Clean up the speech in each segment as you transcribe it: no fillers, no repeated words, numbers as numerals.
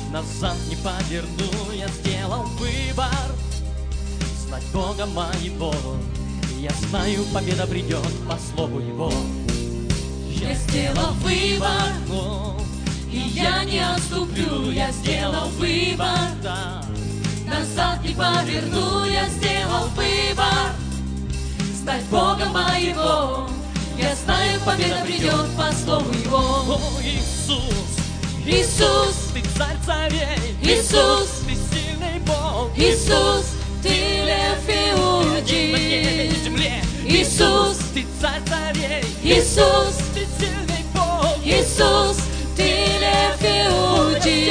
назад не поверну, я сделал выбор знать Бога моего. Я знаю, победа придет по слову Его. Я сделал выбор, и я не отступлю. Я сделал выбор, Да. назад не поверну. Я сделал выбор знать Бога моего. Я знаю, победа придет по слову Его. О, Иисус, Иисус, Ты царь царей, Иисус, Ты сильный Бог, Иисус, Ты лев Ты на небе и Иудей. земле. Иисус, Ты царь царей, Иисус, Ты сильный Бог. Иисус, Ты лев Иудей.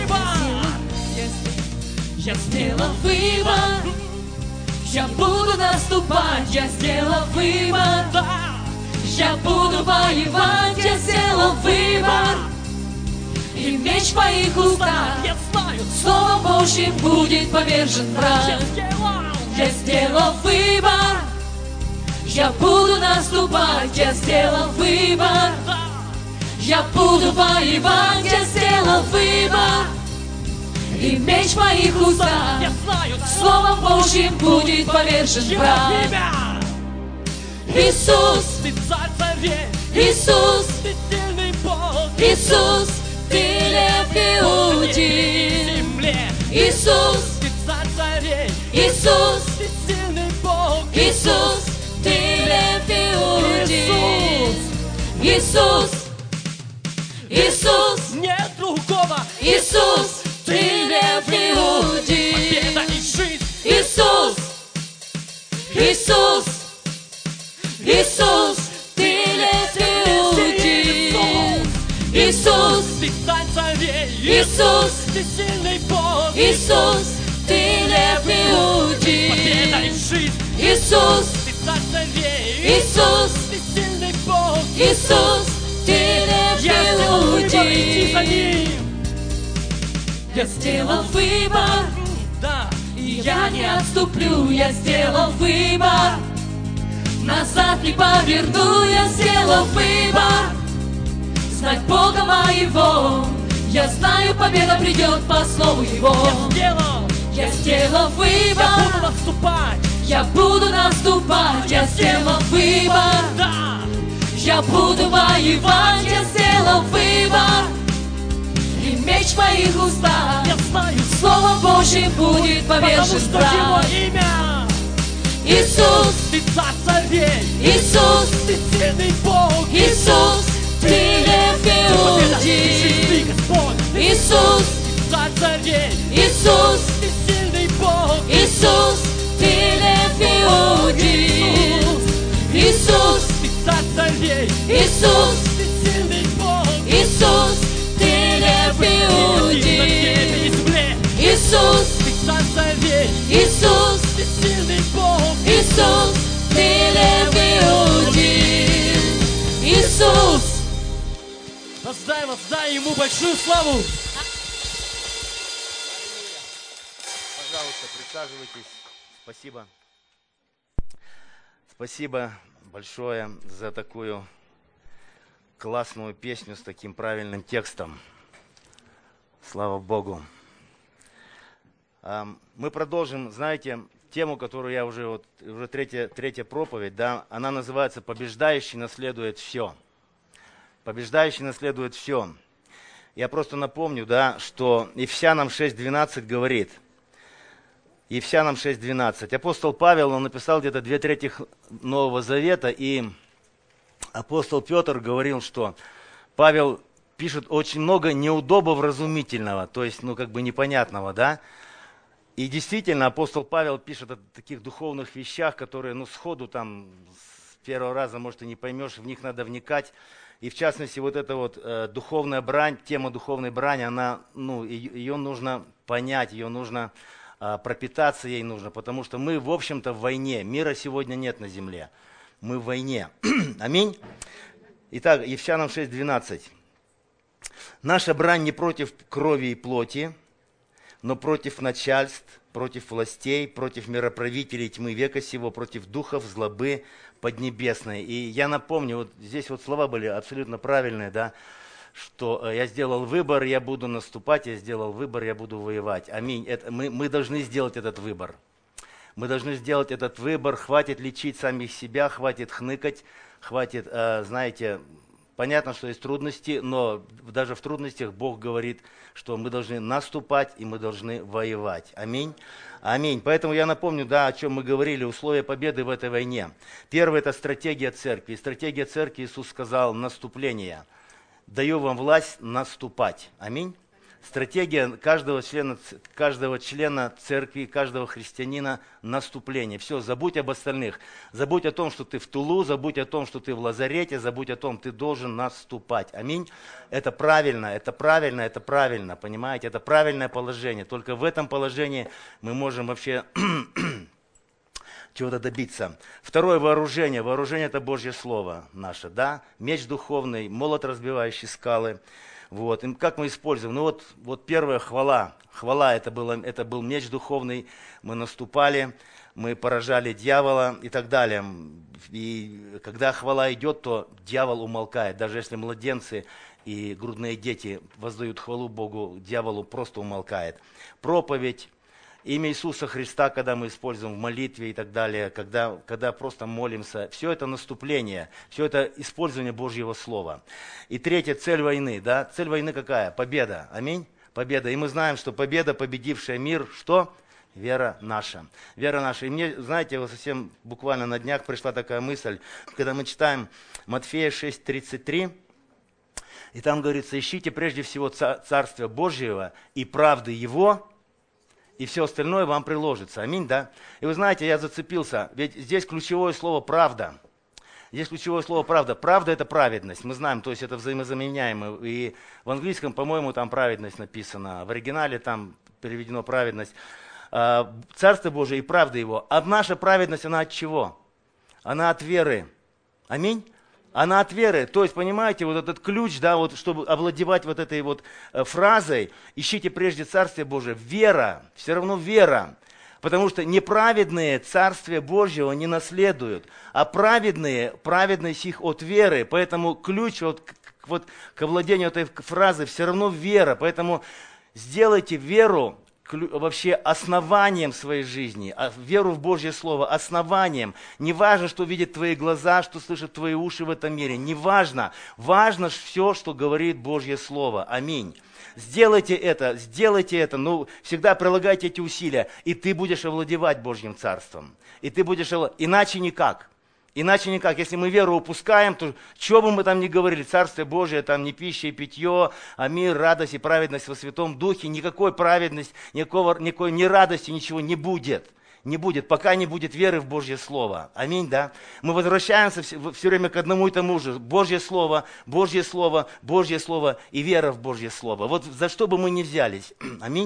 Я сделал выбор, я буду наступать. Я сделал выбор, я буду воевать. Я сделал выбор, и меч в моих устах. Я знаю, Словом Божьим будет повержен враг. Я сделал выбор, я буду наступать. Я сделал выбор, я буду воевать. Я сделал выбор, и меч в моих устах. я знаю, Словом Божьим будет повержен враг. имя. Иисус, Ты царь царей, Иисус, Ты сильный Бог. Иисус, Ты лев На Иудей. земле. Иисус, Ты царь царей, Иисус, Ты сильный Бог. Иисус, Ты лев Иудей. Иисус, Иисус, Нет другого. Иисус, Ты лев Иудей. Победа и жизнь. Иисус, Иисус, Иисус, Ты лев Иудей. Иисус, Ты царь царей, Иисус, Ты сильный Бог. Иисус, Ты лев Победа и Иудей. жизнь. Иисус, Ты царь царей, Иисус, Ты сильный Бог. Иисус, Ты лев Я сделал выбор идти за Иудей. Ним. Я сделал выбор, Да, и я не отступлю. Я сделал выбор, назад не поверну. Я сделал выбор знать Бога моего. Я знаю, победа придет по слову Его. Я сделал я буду выбор, наступать. я буду наступать. Я сделал выбор, Да, я буду воевать. Я сделал выбор, и меч в моих устах. я знаю, Словом Божьим будет потому повержен что Его враг. имя. Иисус, Ты царь царей, Иисус, Ты сильный Бог. Иисус, Ты лев Победа и жизнь, Ты Иудей. Господь. Иисус, Ты царь царей, Иисус, Ты сильный Бог. Иисус, Ты лев Иудей. Иисус, Ты царь царей, Иисус, Ты сильный Бог. Иисус, Ты лев Ты на небе и Иудей. земле. Иисус, Ты царь царей, Иисус, Ты сильный Бог. Иисус, Ты лев Иудей. Иисус. Воздай Ему большую славу. Пожалуйста, присаживайтесь. Спасибо. Спасибо большое за такую классную песню с таким правильным текстом. Слава Богу. Мы продолжим, знаете, тему, которую я уже третья проповедь, да, она называется «Побеждающий наследует все». Побеждающий наследует все. Я просто напомню, да, что Ефесянам 6:12 говорит, Ефесянам 6:12. Апостол Павел, он написал где-то 2/3 Нового Завета, и апостол Петр говорил, что Павел пишет очень много неудобовразумительного, то есть, непонятного, да. И действительно, апостол Павел пишет о таких духовных вещах, которые, сходу там, с первого раза, может, и не поймешь, в них надо вникать. И в частности, вот эта духовная брань, тема духовной брани, она, ее нужно понять, ее нужно пропитаться ей нужно, потому что мы, в общем-то, в войне. Мира сегодня нет на земле. Мы в войне. Аминь. Итак, Ефесянам 6:12. Наша брань не против крови и плоти, но против начальств, против властей, против мироправителей тьмы века сего, против духов злобы поднебесной. И я напомню, вот здесь вот слова были абсолютно правильные, да. что я сделал выбор, я буду наступать, я сделал выбор, я буду воевать. Аминь. Мы должны сделать этот выбор. Мы должны сделать этот выбор. Хватит лечить самих себя, хватит хныкать, хватит, знаете, понятно, что есть трудности, но даже в трудностях Бог говорит, что мы должны наступать и мы должны воевать. Аминь. Аминь. Поэтому я напомню, да, о чем мы говорили, условия победы в этой войне. Первое – это стратегия церкви. Стратегия церкви, Иисус сказал, наступление. Даю вам власть наступать. Аминь. Стратегия каждого члена церкви, каждого христианина – наступление. Все, забудь об остальных. Забудь о том, что ты в тылу, забудь о том, что ты в лазарете, забудь о том, ты должен наступать. Аминь. Это правильно, это правильно, это правильно, понимаете? Это правильное положение. Только в этом положении мы можем вообще чего-то добиться. Второе – вооружение. Вооружение – это Божье Слово наше, да? Меч духовный, молот, разбивающий скалы. Вот. И как мы используем? Ну вот первая хвала. Хвала это был меч духовный. Мы наступали, мы поражали дьявола и так далее. И когда хвала идет, то дьявол умолкает. Даже если младенцы и грудные дети воздают хвалу Богу, дьяволу просто умолкает. Проповедь. Имя Иисуса Христа, когда мы используем в молитве и так далее, когда просто молимся, все это наступление, все это использование Божьего Слова. И третье, цель войны, да, цель войны какая? Победа, аминь, победа. И мы знаем, что победа, победившая мир, что? Вера наша. Вера наша. И мне, знаете, вот совсем буквально на днях пришла такая мысль, когда мы читаем Матфея 6:33, и там говорится, ищите прежде всего Царствия Божьего и правды Его, и все остальное вам приложится. Аминь, да? И вы знаете, я зацепился, ведь здесь ключевое слово «правда». Здесь ключевое слово «правда». Правда – это праведность, мы знаем, то есть это взаимозаменяемо. И в английском, по-моему, там праведность написано, в оригинале там переведено праведность. Царство Божие и правда Его. А наша праведность, она от чего? Она от веры. Аминь. Она от веры. То есть, понимаете, вот этот ключ, да, вот, чтобы овладевать вот этой вот фразой, ищите прежде Царствие Божие. Вера, все равно вера. Потому что неправедные Царствие Божьего не наследуют, а праведные, праведность их от веры. Поэтому ключ вот к овладению этой фразы все равно вера. Поэтому сделайте веру вообще основанием своей жизни, веру в Божье Слово основанием. Не важно, что видят твои глаза, что слышат твои уши в этом мире. Не важно. Важно все, что говорит Божье Слово. Аминь. Сделайте это, но всегда прилагайте эти усилия, и ты будешь овладевать Божьим Царством. И ты будешь иначе никак. Иначе никак. Если мы веру упускаем, то что бы мы там ни говорили, Царствие Божие, там не пища и питье, а мир, радость и праведность во Святом Духе, никакой праведности, никакой ни радости, ничего не будет. Не будет, пока не будет веры в Божье Слово. Аминь, да? Мы возвращаемся все время к одному и тому же. Божье Слово, Божье Слово, Божье Слово и вера в Божье Слово. Вот за что бы мы ни взялись. Аминь.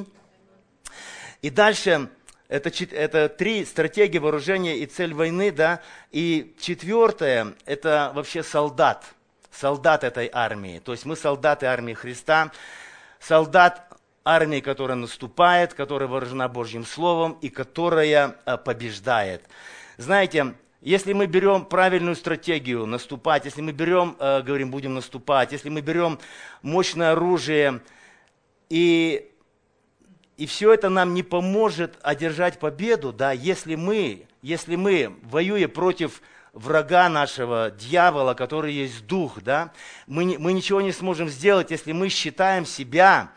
И дальше... Это 3 стратегии вооружения и цель войны, да. И 4 это вообще солдат этой армии. То есть мы солдаты армии Христа, солдат армии, которая наступает, которая вооружена Божьим Словом и которая побеждает. Знаете, если мы берем правильную стратегию наступать, если мы берем, говорим, будем наступать, если мы берем мощное оружие и все это нам не поможет одержать победу, да, если мы, воюя против врага нашего, дьявола, который есть дух, да, мы ничего не сможем сделать, если мы считаем себя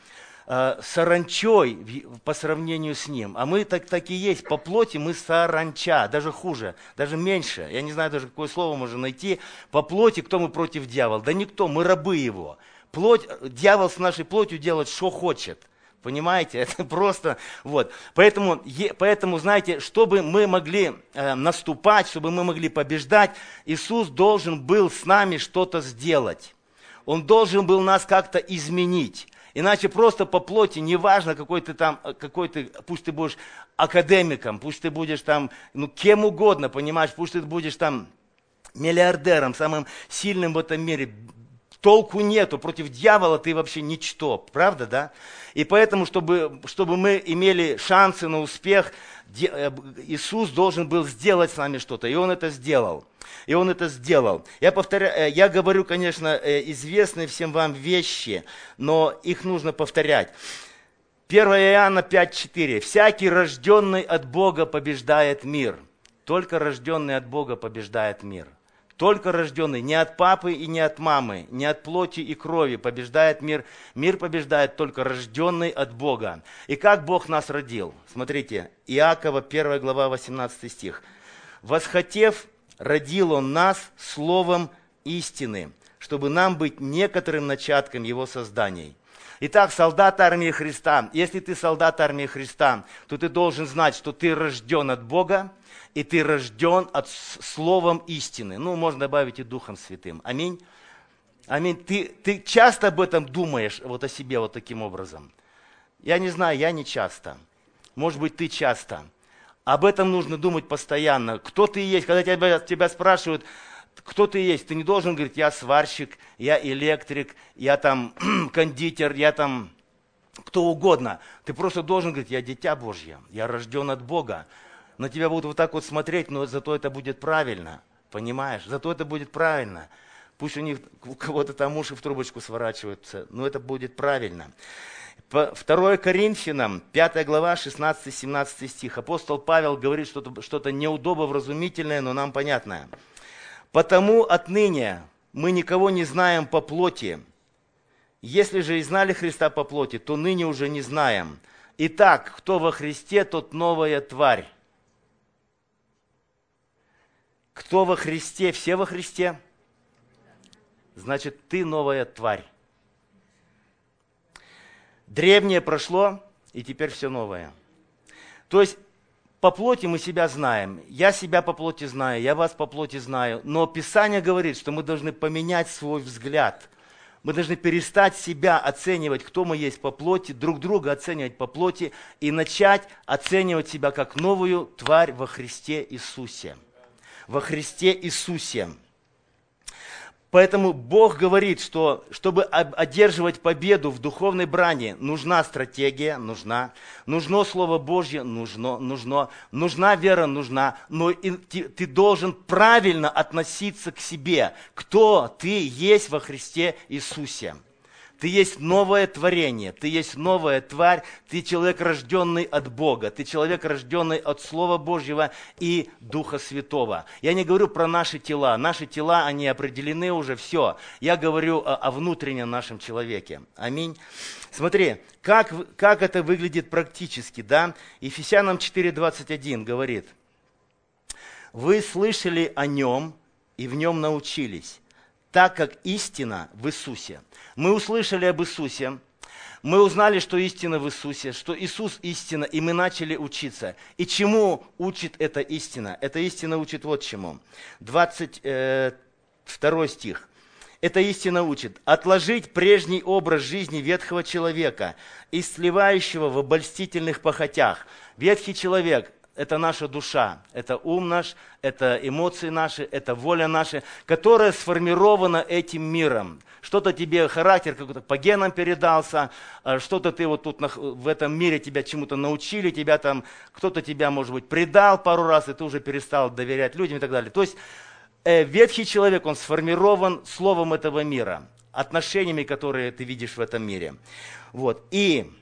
саранчой по сравнению с ним. А мы так и есть, по плоти мы саранча, даже хуже, даже меньше. Я не знаю даже, какое слово можно найти. По плоти кто мы против дьявола? Да никто, мы рабы его. Дьявол с нашей плотью делает, что хочет. Понимаете, это просто, вот. Поэтому, знаете, чтобы мы могли наступать, чтобы мы могли побеждать, Иисус должен был с нами что-то сделать. Он должен был нас как-то изменить. Иначе просто по плоти, неважно, пусть ты будешь академиком, пусть ты будешь там, кем угодно, понимаешь, пусть ты будешь там миллиардером, самым сильным в этом мире, толку нету, против дьявола ты вообще ничто, правда, да? И поэтому, чтобы мы имели шансы на успех, Иисус должен был сделать с нами что-то, и Он это сделал. И Он это сделал. Я повторяю, я говорю, конечно, известные всем вам вещи, но их нужно повторять. 1 Иоанна 5,4. «Всякий, рожденный от Бога, побеждает мир». Только рожденный от Бога побеждает мир. Только рожденный не от папы и не от мамы, не от плоти и крови побеждает мир. Мир побеждает только рожденный от Бога. И как Бог нас родил? Смотрите, Иакова 1 глава 18 стих. «Восхотев, родил Он нас словом истины, чтобы нам быть некоторым начатком Его созданий». Итак, солдат армии Христа, если ты солдат армии Христа, то ты должен знать, что ты рожден от Бога, и ты рожден от словом истины. Ну, можно добавить и Духом Святым. Аминь. Аминь. Ты часто об этом думаешь, вот о себе вот таким образом? Я не знаю, я не часто. Может быть, ты часто. Об этом нужно думать постоянно. Кто ты есть? Когда тебя спрашивают, кто ты есть, ты не должен говорить, я сварщик, я электрик, я там кондитер, я там кто угодно. Ты просто должен говорить, я дитя Божье, я рожден от Бога. На тебя будут вот так вот смотреть, но зато это будет правильно, понимаешь? Зато это будет правильно. Пусть у кого-то там уши в трубочку сворачиваются, но это будет правильно. 2 Коринфянам, 5 глава, 16-17 стих. Апостол Павел говорит что-то неудобовразумительное, но нам понятное. «Потому отныне мы никого не знаем по плоти. Если же и знали Христа по плоти, то ныне уже не знаем. Итак, кто во Христе, тот новая тварь». Кто во Христе? Все во Христе? Значит, ты новая тварь. Древнее прошло, и теперь все новое. То есть, по плоти мы себя знаем. Я себя по плоти знаю, я вас по плоти знаю. Но Писание говорит, что мы должны поменять свой взгляд. Мы должны перестать себя оценивать, кто мы есть по плоти, друг друга оценивать по плоти и начать оценивать себя как новую тварь во Христе Иисусе. Во Христе Иисусе. Поэтому Бог говорит, что чтобы одерживать победу в духовной брани, нужна стратегия, нужно Слово Божье, нужна вера, но ты должен правильно относиться к себе, кто ты есть во Христе Иисусе. Ты есть новое творение, ты есть новая тварь, ты человек, рожденный от Бога, ты человек, рожденный от Слова Божьего и Духа Святого. Я не говорю про наши тела, они определены уже, все. Я говорю о внутреннем нашем человеке. Аминь. Смотри, как это выглядит практически, да? Ефесянам 4:21 говорит: «Вы слышали о Нем и в Нем научились, так как истина в Иисусе». Мы услышали об Иисусе, мы узнали, что истина в Иисусе, что Иисус истина, и мы начали учиться. И чему учит эта истина? Эта истина учит вот чему. 22 стих. Эта истина учит: отложить прежний образ жизни ветхого человека, исливающего в обольстительных похотях. Ветхий человек – это наша душа, это ум наш, это эмоции наши, это воля наша, которая сформирована этим миром. Что-то тебе характер какой-то по генам передался, что-то ты вот тут в этом мире тебя чему-то научили, кто-то тебя, может быть, предал пару раз, и ты уже перестал доверять людям и так далее. То есть ветхий человек, он сформирован словом этого мира, отношениями, которые ты видишь в этом мире. Вот. И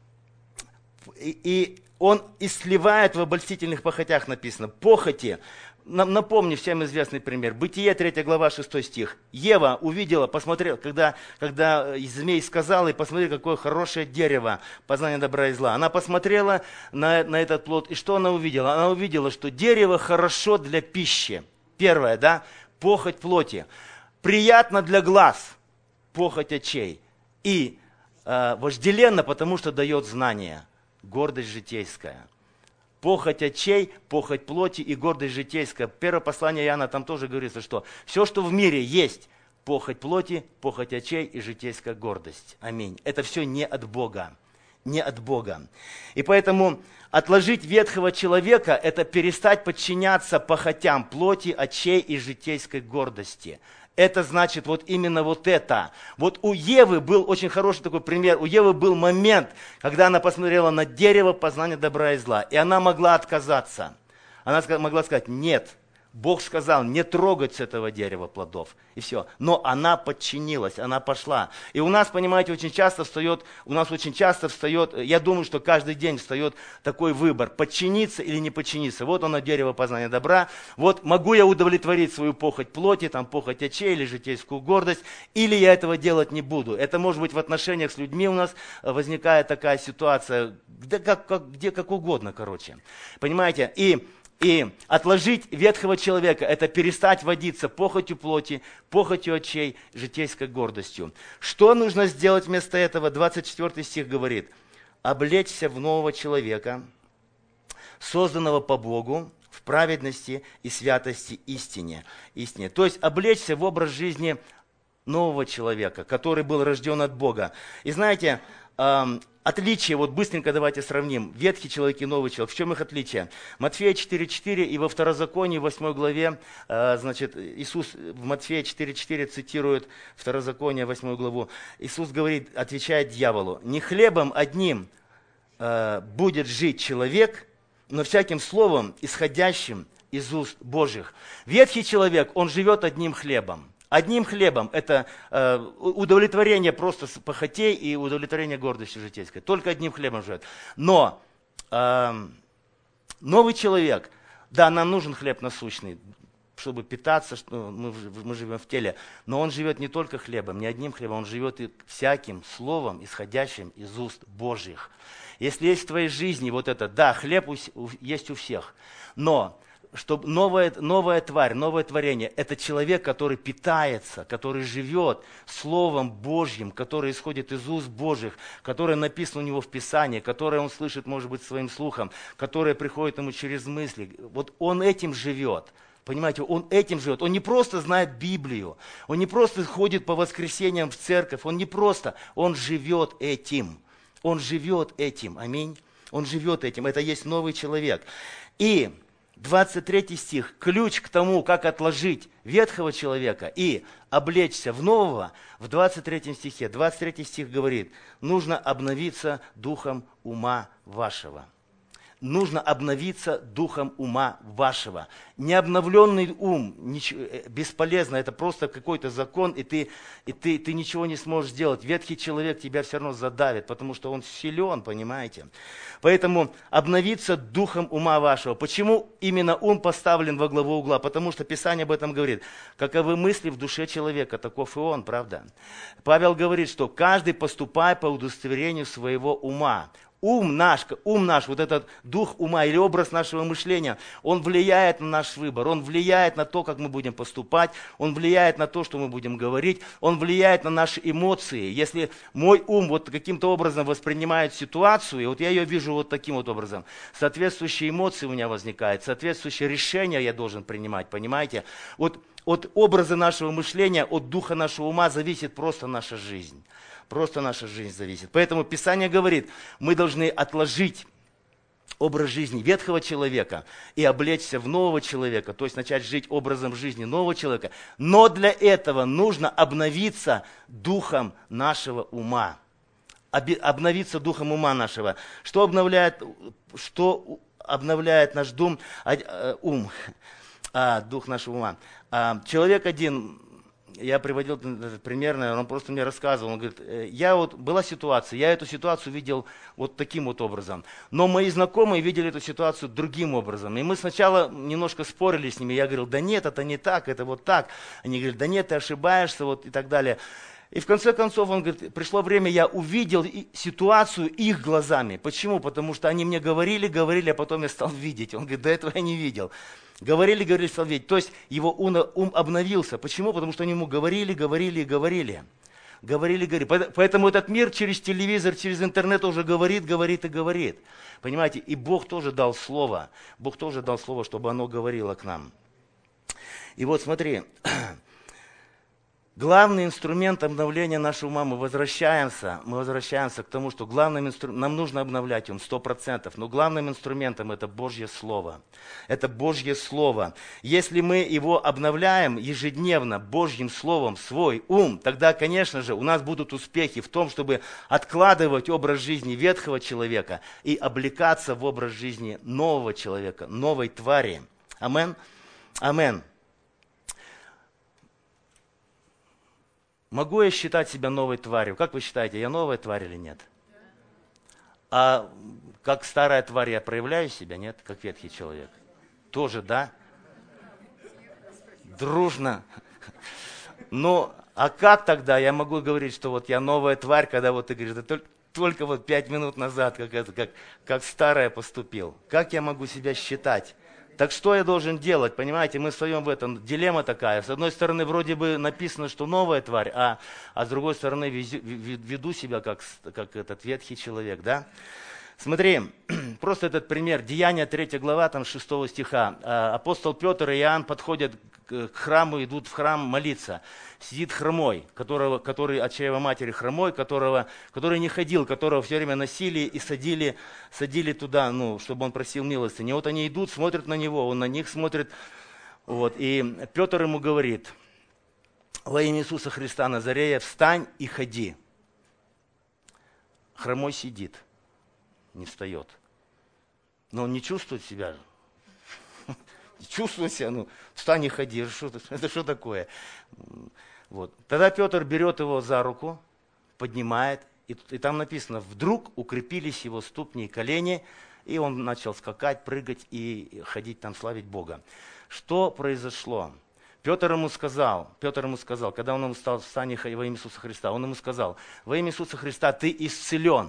он и сливает в обольстительных похотях, написано, похоти. Напомню всем известный пример. Бытие, 3 глава, 6 стих. Ева увидела, посмотрела, когда змей сказал, и посмотри, какое хорошее дерево, познание добра и зла. Она посмотрела на этот плод, и что она увидела? Она увидела, что дерево хорошо для пищи. Первое, да, похоть плоти. Приятно для глаз, похоть очей. И вожделенно, потому что дает знания, гордость житейская. Похоть очей, похоть плоти и гордость житейская. Первое послание Иоанна, там тоже говорится, что все, что в мире есть, похоть плоти, похоть очей и житейская гордость. Аминь. Это все не от Бога. Не от Бога. И поэтому отложить ветхого человека – это перестать подчиняться похотям плоти, очей и житейской гордости. это значит вот именно вот это. Вот у Евы был очень хороший такой пример. У Евы был момент, когда она посмотрела на дерево познания добра и зла. И она могла отказаться. Она могла сказать: нет. Бог сказал не трогать с этого дерева плодов. И все. Но она подчинилась, она пошла. И у нас, понимаете, очень часто встает, я думаю, что каждый день встает такой выбор: подчиниться или не подчиниться. Вот оно, дерево познания добра. Вот могу я удовлетворить свою похоть плоти, там, похоть очей или житейскую гордость, или я этого делать не буду. Это может быть в отношениях с людьми у нас возникает такая ситуация, где как угодно, короче. Понимаете? И отложить ветхого человека – это перестать водиться похотью плоти, похотью очей, житейской гордостью. Что нужно сделать вместо этого? 24 стих говорит: облечься в нового человека, созданного по Богу, в праведности и святости истине. То есть облечься в образ жизни нового человека, который был рожден от Бога. И знаете, отличие, вот быстренько давайте сравним. Ветхий человек и новый человек. В чем их отличие? Матфея 4.4 и во Второзаконии, 8 главе, значит, Иисус в Матфея 4.4 цитирует Второзаконие, 8 главу. Иисус говорит, отвечает дьяволу: не хлебом одним будет жить человек, но всяким словом, исходящим из уст Божьих. Ветхий человек, он живет одним хлебом. Одним хлебом – это удовлетворение просто похотей и удовлетворение гордости житейской. Только одним хлебом живет. Но новый человек, да, нам нужен хлеб насущный, чтобы питаться, что мы живем в теле. Но он живет не только хлебом, не одним хлебом, он живет и всяким словом, исходящим из уст Божьих. Если есть в твоей жизни вот это, да, хлеб есть у всех, но чтобы новая тварь, новое творение, это человек, который питается, который живет Словом Божьим, который исходит из уст Божьих, которое написано у него в Писании, которое он слышит, может быть, своим слухом, которое приходит ему через мысли. Вот он этим живет. Понимаете, он этим живет. Он не просто знает Библию, он не просто ходит по воскресеньям в церковь, он живет этим. Он живет этим. Аминь. Он живет этим. Это есть новый человек. И 23 стих, ключ к тому, как отложить ветхого человека и облечься в нового, в 23 стихе. 23 стих говорит: нужно обновиться духом ума вашего. Нужно обновиться духом ума вашего. Необновленный ум бесполезно, это просто какой-то закон, и ты ничего не сможешь сделать. Ветхий человек тебя все равно задавит, потому что он силен, понимаете. Поэтому обновиться духом ума вашего. Почему именно ум поставлен во главу угла? Потому что Писание об этом говорит. Каковы мысли в душе человека, таков и он, правда? Павел говорит, что каждый поступает по удостоверению своего ума. Ум наш, вот этот дух ума или образ нашего мышления, он влияет на наш выбор, он влияет на то, как мы будем поступать, он влияет на то, что мы будем говорить, он влияет на наши эмоции. Если мой ум вот каким-то образом воспринимает ситуацию, и вот я ее вижу вот таким вот образом, соответствующие эмоции у меня возникают, соответствующие решения я должен принимать, понимаете? Вот от образа нашего мышления, от духа нашего ума зависит просто наша жизнь. Просто наша жизнь зависит. Поэтому Писание говорит, мы должны отложить образ жизни ветхого человека и облечься в нового человека, то есть начать жить образом жизни нового человека. Но для этого нужно обновиться духом нашего ума. Обновиться духом ума нашего. Что обновляет наш ум? Дух нашего ума. Человек один... Я приводил пример, он просто мне рассказывал, он говорит, была ситуация, я эту ситуацию видел вот таким вот образом, но мои знакомые видели эту ситуацию другим образом, и мы сначала немножко спорили с ними, я говорил, да нет, это не так, это вот так, они говорят, да нет, ты ошибаешься, вот и так далее. И в конце концов, он говорит, пришло время, я увидел ситуацию их глазами. Почему? Потому что они мне говорили, а потом я стал видеть. Он говорит, до этого я не видел. Говорили, стал видеть. То есть его ум обновился. Почему? Потому что они ему говорили. Поэтому этот мир через телевизор, через интернет уже говорит. Понимаете? И Бог тоже дал слово. Чтобы оно говорило к нам. И вот смотри. Главный инструмент обновления нашего ума, мы возвращаемся к тому, что нам нужно обновлять он 100%, но главным инструментом это Божье Слово. Это Божье Слово. Если мы его обновляем ежедневно Божьим Словом свой ум, тогда, конечно же, у нас будут успехи в том, чтобы откладывать образ жизни ветхого человека и облекаться в образ жизни нового человека, новой твари. Амен. Амен. Могу я считать себя новой тварью? Как вы считаете, я новая тварь или нет? А как старая тварь я проявляю себя, нет? Как ветхий человек? Тоже, да? Дружно. Ну, а как тогда я могу говорить, что вот я новая тварь, когда вот ты говоришь, да только вот 5 минут назад, как старая поступил? Как я могу себя считать? Так что я должен делать? Понимаете, мы встаем в этом, дилемма такая. С одной стороны, вроде бы написано, что новая тварь, а с другой стороны, веду себя как этот ветхий человек, да? Смотри, просто этот пример. Деяния 3 глава, там 6 стиха. Апостол Петр и Иоанн подходят к храму, идут в храм молиться. Сидит хромой, который от чрева матери хромой, который не ходил, которого все время носили и садили туда, чтобы он просил милостыни. И вот они идут, смотрят на него, он на них смотрит. Вот, и Петр ему говорит: во имя Иисуса Христа Назарея, встань и ходи. Хромой сидит, не встает. Но он не чувствует себя. Чувствует себя, встань и ходи. Это что такое? Вот. Тогда Петр берет его за руку, поднимает, и там написано: вдруг укрепились его ступни и колени, и он начал скакать, прыгать и ходить там, славить Бога. Что произошло? Петр ему сказал, когда он ему стал: встань и ходи во имя Иисуса Христа, он ему сказал: во имя Иисуса Христа ты исцелен.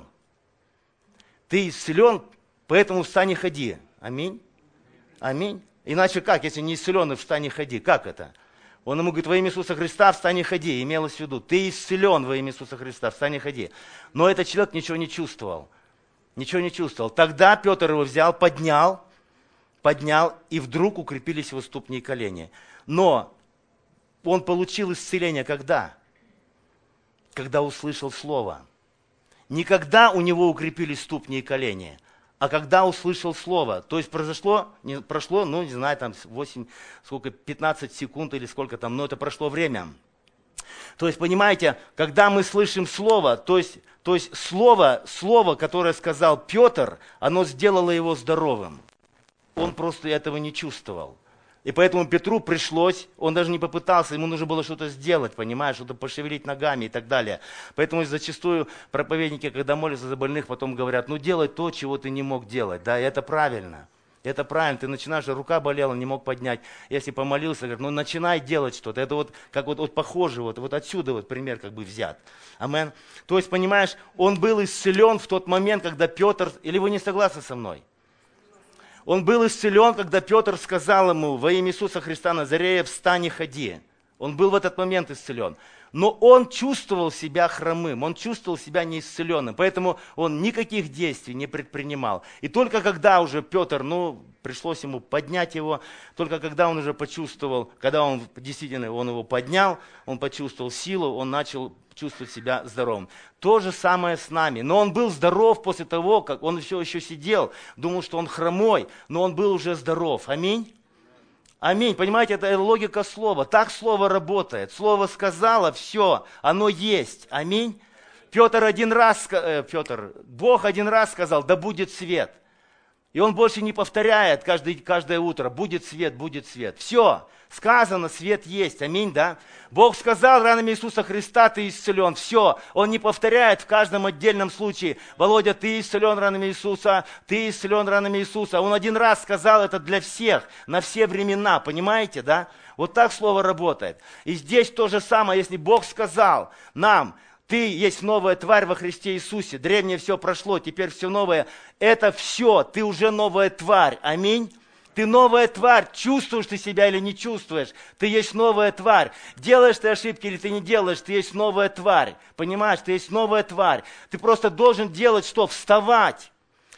Ты исцелен, поэтому встань и ходи. Аминь. Аминь. Иначе как, если не исцеленный, встань и ходи? Как это? Он ему говорит: во имя Иисуса Христа встань и ходи. Имелось в виду: ты исцелен во имя Иисуса Христа, встань и ходи. Но этот человек ничего не чувствовал. Ничего не чувствовал. Тогда Петр его взял, поднял, и вдруг укрепились его ступни и колени. Но он получил исцеление когда? Когда услышал Слово. Не когда у него укрепились ступни и колени, а когда услышал Слово. То есть прошло, не знаю, там 15 секунд или сколько там, но это прошло время. То есть, понимаете, когда мы слышим Слово, то есть Слово, которое сказал Петр, оно сделало его здоровым. Он просто этого не чувствовал. И поэтому Петру пришлось, он даже не попытался, ему нужно было что-то сделать, понимаешь, что-то пошевелить ногами и так далее. Поэтому зачастую проповедники, когда молятся за больных, потом говорят: делай то, чего ты не мог делать. Да, и это правильно. Это правильно. Ты начинаешь, рука болела, не мог поднять. Если помолился, говорят: начинай делать что-то. Это вот как вот похоже, вот отсюда вот пример как бы взят. Амен. То есть, понимаешь, он был исцелен в тот момент, когда Петр, или вы не согласны со мной? Он был исцелен, когда Петр сказал ему: во имя Иисуса Христа Назарея, встань и ходи. Он был в этот момент исцелен. Но он чувствовал себя хромым, он чувствовал себя неисцеленным, поэтому он никаких действий не предпринимал. И только когда уже Петр, пришлось ему поднять его, только когда он уже почувствовал, когда он действительно его поднял, он почувствовал силу, он начал чувствовать себя здоровым. То же самое с нами. Но он был здоров после того, как он все еще сидел, думал, что он хромой, но он был уже здоров. Аминь. Аминь. Понимаете, это логика слова. Так слово работает. Слово сказало, все, оно есть. Аминь. Бог один раз сказал: да будет свет. И он больше не повторяет каждое утро: будет свет, будет свет. Все, сказано, свет есть. Аминь, да? Бог сказал: ранами Иисуса Христа ты исцелен. Все, он не повторяет в каждом отдельном случае: Володя, ты исцелен ранами Иисуса, ты исцелен ранами Иисуса. Он один раз сказал это для всех, на все времена, понимаете, да? Вот так слово работает. И здесь то же самое, если Бог сказал нам: ты есть новая тварь во Христе Иисусе, древнее все прошло, теперь все новое. Это все, ты уже новая тварь. Аминь. Ты новая тварь, чувствуешь ты себя или не чувствуешь, ты есть новая тварь. Делаешь ты ошибки или ты не делаешь, ты есть новая тварь. Понимаешь, ты есть новая тварь. Ты просто должен делать что? Вставать.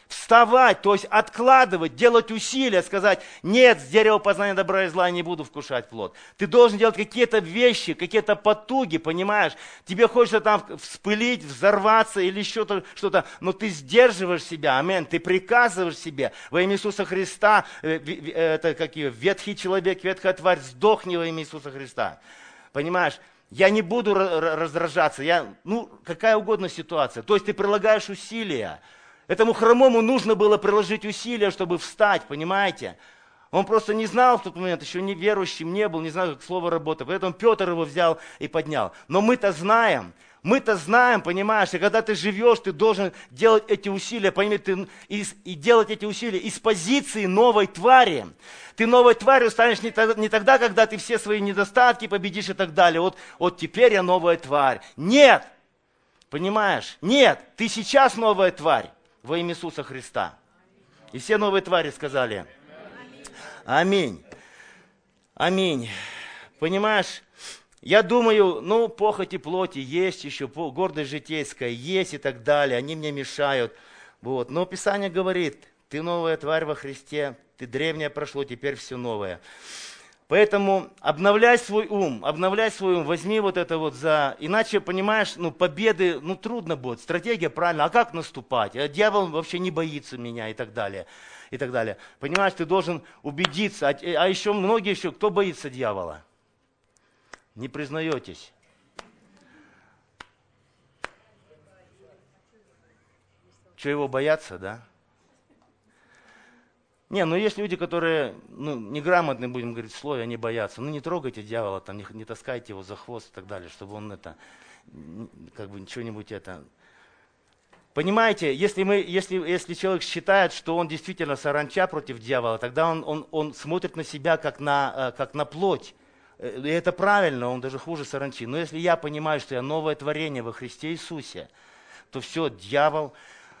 Вставать, то есть откладывать, делать усилия, сказать, нет, с дерева познания добра и зла я не буду вкушать плод. Ты должен делать какие-то вещи, какие-то потуги, понимаешь? Тебе хочется там вспылить, взорваться или еще что-то, но ты сдерживаешь себя, аминь, ты приказываешь себе во имя Иисуса Христа, это какие, ветхий человек, ветхая тварь, сдохни во имя Иисуса Христа. Понимаешь? Я не буду раздражаться, какая угодно ситуация. То есть ты прилагаешь усилия. Этому хромому нужно было приложить усилия, чтобы встать, понимаете? Он просто не знал в тот момент, еще не верующим не был, не знал, как слово работает. Поэтому Петр его взял и поднял. Но мы-то знаем, понимаешь, и когда ты живешь, ты должен делать эти усилия, и делать эти усилия из позиции новой твари. Ты новой тварью станешь не тогда, когда ты все свои недостатки победишь и так далее. Вот теперь я новая тварь. Нет! Понимаешь? Нет! Ты сейчас новая тварь. Во имя Иисуса Христа. И все новые твари сказали. Аминь. Аминь. Понимаешь, я думаю, похоть и плоти есть еще, гордость житейская есть и так далее, они мне мешают. Вот. Но Писание говорит, ты новая тварь во Христе, ты древнее прошло, теперь все новое. Поэтому обновляй свой ум, возьми вот это вот иначе, понимаешь, победы, трудно будет, стратегия правильная, а как наступать? А дьявол вообще не боится меня и так далее, и так далее. Понимаешь, ты должен убедиться, а еще многие кто боится дьявола? Не признаетесь. Что, его боятся, да? Есть люди, которые, неграмотные, будем говорить, в слове, они боятся. Не трогайте дьявола, не таскайте его за хвост и так далее, чтобы он что-нибудь Понимаете, если человек считает, что он действительно саранча против дьявола, тогда он смотрит на себя как на плоть. И это правильно, он даже хуже саранчи. Но если я понимаю, что я новое творение во Христе Иисусе, то все, дьявол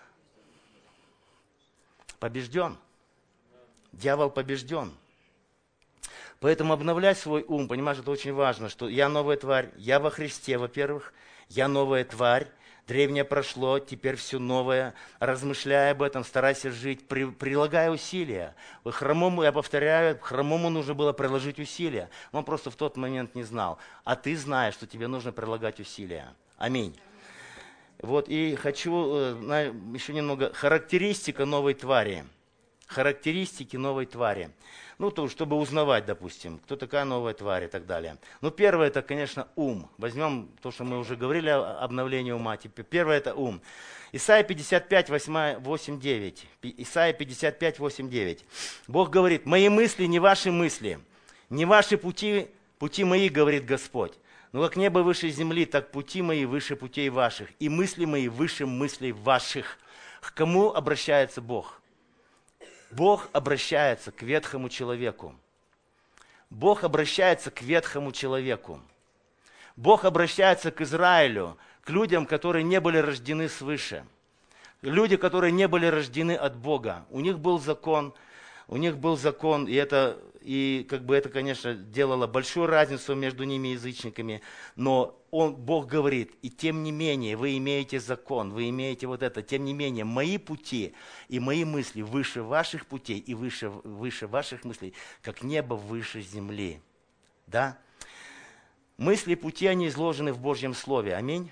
побежден. Дьявол побежден. Поэтому обновляй свой ум, понимаешь, это очень важно, что я новая тварь, я во Христе, во-первых, я новая тварь, древнее прошло, теперь все новое, размышляй об этом, старайся жить, прилагай усилия. Хромому, я повторяю, хромому нужно было приложить усилия, он просто в тот момент не знал, а ты знаешь, что тебе нужно прилагать усилия. Аминь. Вот, и хочу еще немного характеристика новой твари. Характеристики новой твари. Чтобы узнавать, допустим, кто такая новая тварь и так далее. Первое, это, конечно, ум. Возьмем то, что мы уже говорили о обновлении ума. Первое, это ум. Исайя 55, 8, 9. Исайя 55, 8, 9. Бог говорит, мои мысли не ваши мысли, не ваши пути мои, говорит Господь. Но как небо выше земли, так пути мои выше путей ваших, и мысли мои выше мыслей ваших. К кому обращается Бог? Бог обращается к ветхому человеку. Бог обращается к ветхому человеку. Бог обращается к Израилю, к людям, которые не были рождены свыше. Люди, которые не были рождены от Бога. У них был закон, и это, конечно, делало большую разницу между ними и язычниками. Но Бог говорит, и тем не менее, вы имеете закон, вы имеете вот это. Тем не менее, мои пути и мои мысли выше ваших путей и выше ваших мыслей, как небо выше земли. Да? Мысли и пути, они изложены в Божьем Слове. Аминь.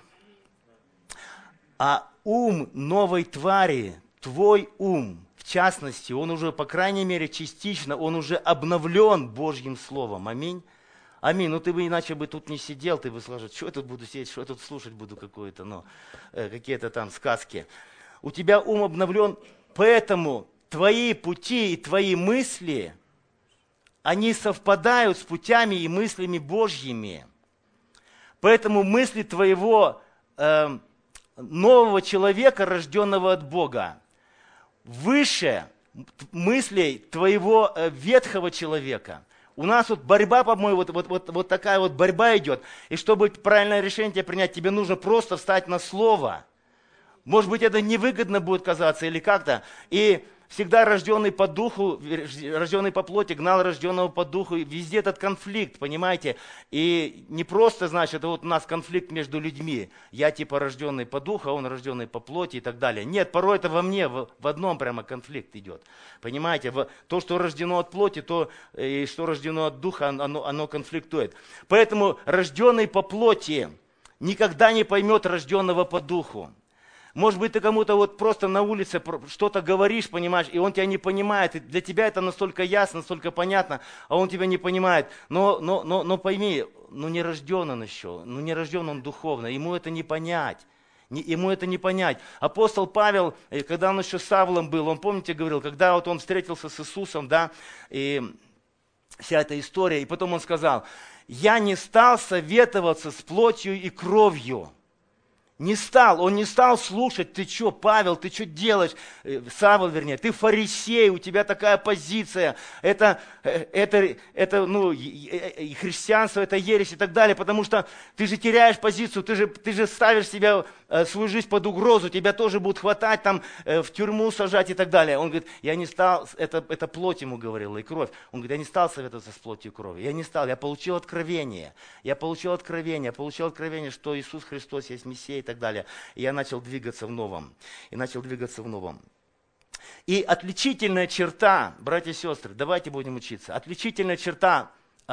А ум новой твари, твой ум, в частности, он уже, по крайней мере, частично, он уже обновлен Божьим Словом. Аминь. Аминь. Ты бы иначе тут не сидел, ты бы сказал, что я тут буду сидеть, что я тут слушать буду какие-то там сказки. У тебя ум обновлен, поэтому твои пути и твои мысли, они совпадают с путями и мыслями Божьими. Поэтому мысли твоего нового человека, рожденного от Бога, выше мыслей твоего ветхого человека. У нас борьба, по-моему, вот такая вот борьба идет. И чтобы правильное решение тебе принять, тебе нужно просто встать на слово. Может быть, это невыгодно будет казаться или как-то. И всегда рожденный по духу, рожденный по плоти, гнал рожденного по духу. И везде этот конфликт, понимаете? И не просто, значит, это вот у нас конфликт между людьми. Я типа рожденный по духу, а он рожденный по плоти и так далее. Нет, порой это во мне, в одном прямо конфликт идет. Понимаете? То, что рождено от плоти, то, и что рождено от духа, оно конфликтует. Поэтому рожденный по плоти никогда не поймет рожденного по духу. Может быть, ты кому-то вот просто на улице что-то говоришь, понимаешь, и он тебя не понимает. И для тебя это настолько ясно, настолько понятно, а он тебя не понимает. Но пойми, не рожден он еще, не рожден он духовно, ему это не понять. Ему это не понять. Апостол Павел, когда он еще с Савлом был, он, помните, говорил, когда вот он встретился с Иисусом, да, и вся эта история, и потом он сказал, я не стал советоваться с плотью и кровью. Он не стал слушать, ты что, Павел, ты что делаешь, Савл, вернее, ты фарисей, у тебя такая позиция, это христианство, это ересь и так далее, потому что ты же теряешь позицию, ты же ставишь себя, свою жизнь под угрозу, тебя тоже будут хватать, там, в тюрьму сажать и так далее. Он говорит, я не стал, это плоть ему говорила и кровь, он говорит, я не стал советоваться с плотью и кровью, я получил откровение, что Иисус Христос есть Мессия, и так далее. И я начал двигаться в новом. И отличительная черта, братья и сестры, давайте будем учиться, отличительная черта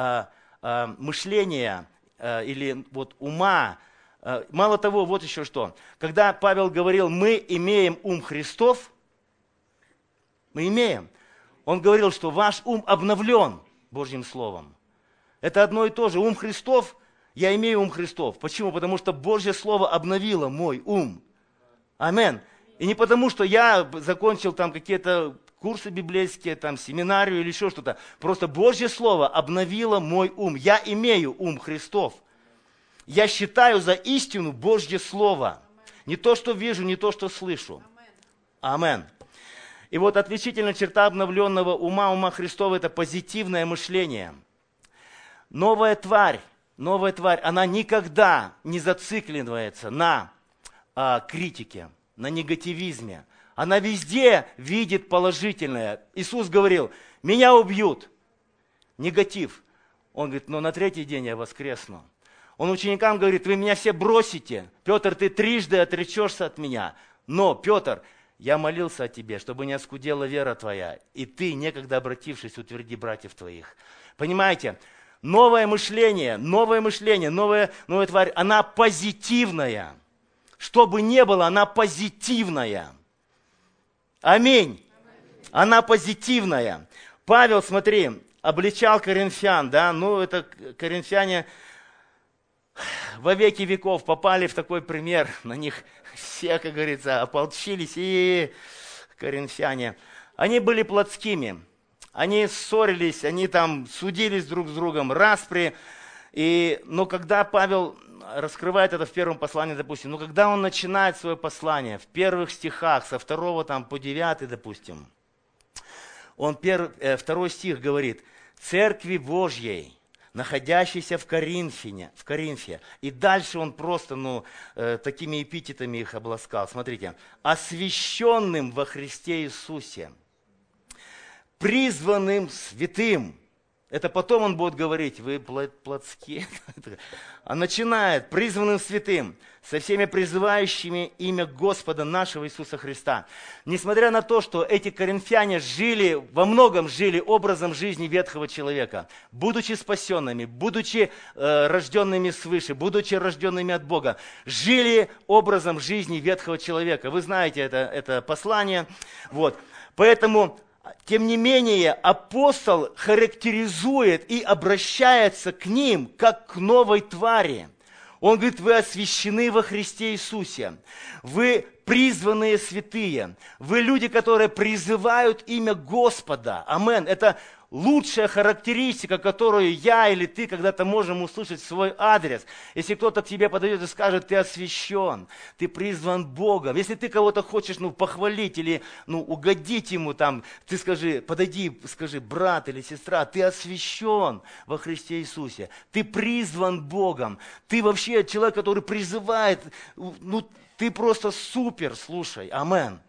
мышления или вот ума, мало того, вот еще что. Когда Павел говорил, мы имеем ум Христов, мы имеем. Он говорил, что ваш ум обновлен Божьим Словом. Это одно и то же. Ум Христов. Я имею ум Христов. Почему? Потому что Божье Слово обновило мой ум. Амин. И не потому, что я закончил там какие-то курсы библейские, там семинарию или еще что-то. Просто Божье Слово обновило мой ум. Я имею ум Христов. Я считаю за истину Божье Слово. Не то, что вижу, не то, что слышу. Амин. И вот отличительная черта обновленного ума Христова – это позитивное мышление. Новая тварь, она никогда не зацикливается на критике, на негативизме. Она везде видит положительное. Иисус говорил, меня убьют. Негатив. Он говорит, но на третий день я воскресну. Он ученикам говорит, вы меня все бросите. Петр, ты трижды отречешься от меня. Но, Петр, я молился о тебе, чтобы не оскудела вера твоя. И ты, некогда обратившись, утверди братьев твоих. Понимаете? Новое мышление, новая тварь, она позитивная. Что бы ни было, она позитивная. Аминь. Она позитивная. Павел, смотри, обличал коринфян, да, это коринфяне во веки веков попали в такой пример. На них все, как говорится, ополчились, и коринфяне. Они были плотскими. Они ссорились, они там судились друг с другом, распри. Но когда Павел раскрывает это в первом послании, допустим, когда он начинает свое послание в первых стихах, со 2 по 9, допустим, он второй стих говорит, «Церкви Божьей, находящейся в Коринфе». И дальше он просто такими эпитетами их обласкал. Смотрите, «освященным во Христе Иисусе, призванным святым». Это потом он будет говорить, вы плотские. А начинает, призванным святым, со всеми призывающими имя Господа нашего Иисуса Христа. Несмотря на то, что эти коринфяне во многом жили образом жизни ветхого человека, будучи спасенными, будучи рожденными свыше, будучи рожденными от Бога, жили образом жизни ветхого человека. Вы знаете это послание. Вот. Поэтому... Тем не менее, апостол характеризует и обращается к ним, как к новой твари. Он говорит, вы освящены во Христе Иисусе, вы призванные святые, вы люди, которые призывают имя Господа. Амен. Это лучшая характеристика, которую я или ты когда-то можем услышать в свой адрес. Если кто-то к тебе подойдет и скажет, ты освящен, ты призван Богом. Если ты кого-то хочешь похвалить или угодить ему, ты подойди, скажи, брат или сестра, ты освящен во Христе Иисусе, ты призван Богом, ты вообще человек, который призывает, ты просто супер, слушай, амен.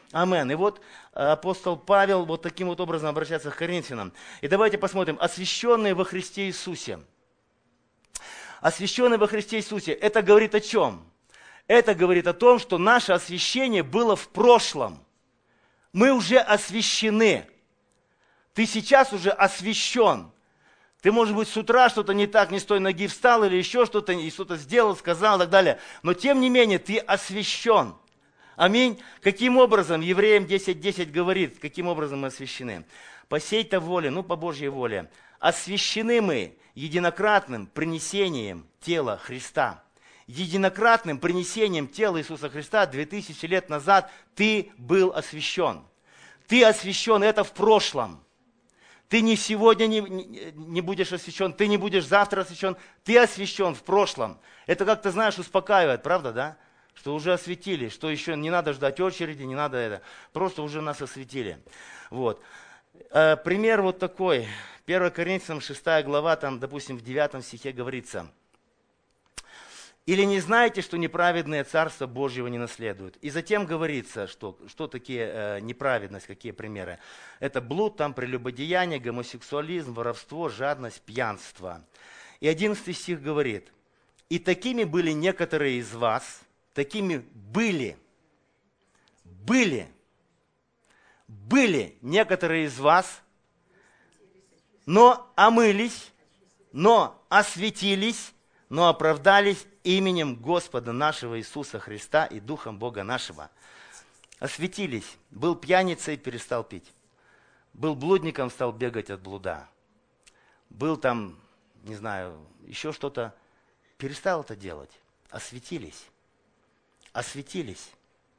Амен. И вот апостол Павел вот таким вот образом обращается к Коринфянам. И давайте посмотрим. Освященные во Христе Иисусе. Освященные во Христе Иисусе. Это говорит о чем? Это говорит о том, что наше освящение было в прошлом. Мы уже освящены. Ты сейчас уже освящен. Ты, может быть, с утра что-то не так, не с той ноги встал или еще что-то, и что-то сделал, сказал и так далее. Но, тем не менее, ты освящен. Аминь. Каким образом? Евреям 10:10 говорит, каким образом мы освящены. По сей-то воле, по Божьей воле, освящены мы единократным принесением тела Христа. Единократным принесением тела Иисуса Христа 2000 лет назад ты был освящен. Ты освящен, это в прошлом. Ты не сегодня не будешь освящен, ты не будешь завтра освящен, ты освящен в прошлом. Это как-то, знаешь, успокаивает, правда, да? Что уже осветили, что еще не надо ждать очереди, не надо это. Просто уже нас осветили. Вот. Пример вот такой. 1 Коринфянам 6 глава, там, допустим, в 9 стихе говорится. «Или не знаете, что неправедные Царство Божьего не наследуют?» И затем говорится, что такие неправедность, какие примеры. Это блуд, там прелюбодеяние, гомосексуализм, воровство, жадность, пьянство. И 11 стих говорит. «И такими были некоторые из вас». Такими были некоторые из вас, но омылись, но осветились, но оправдались именем Господа нашего Иисуса Христа и Духом Бога нашего. Осветились. Был пьяницей, перестал пить. Был блудником, стал бегать от блуда. Был там, не знаю, еще что-то, перестал это делать. Осветились. Осветились.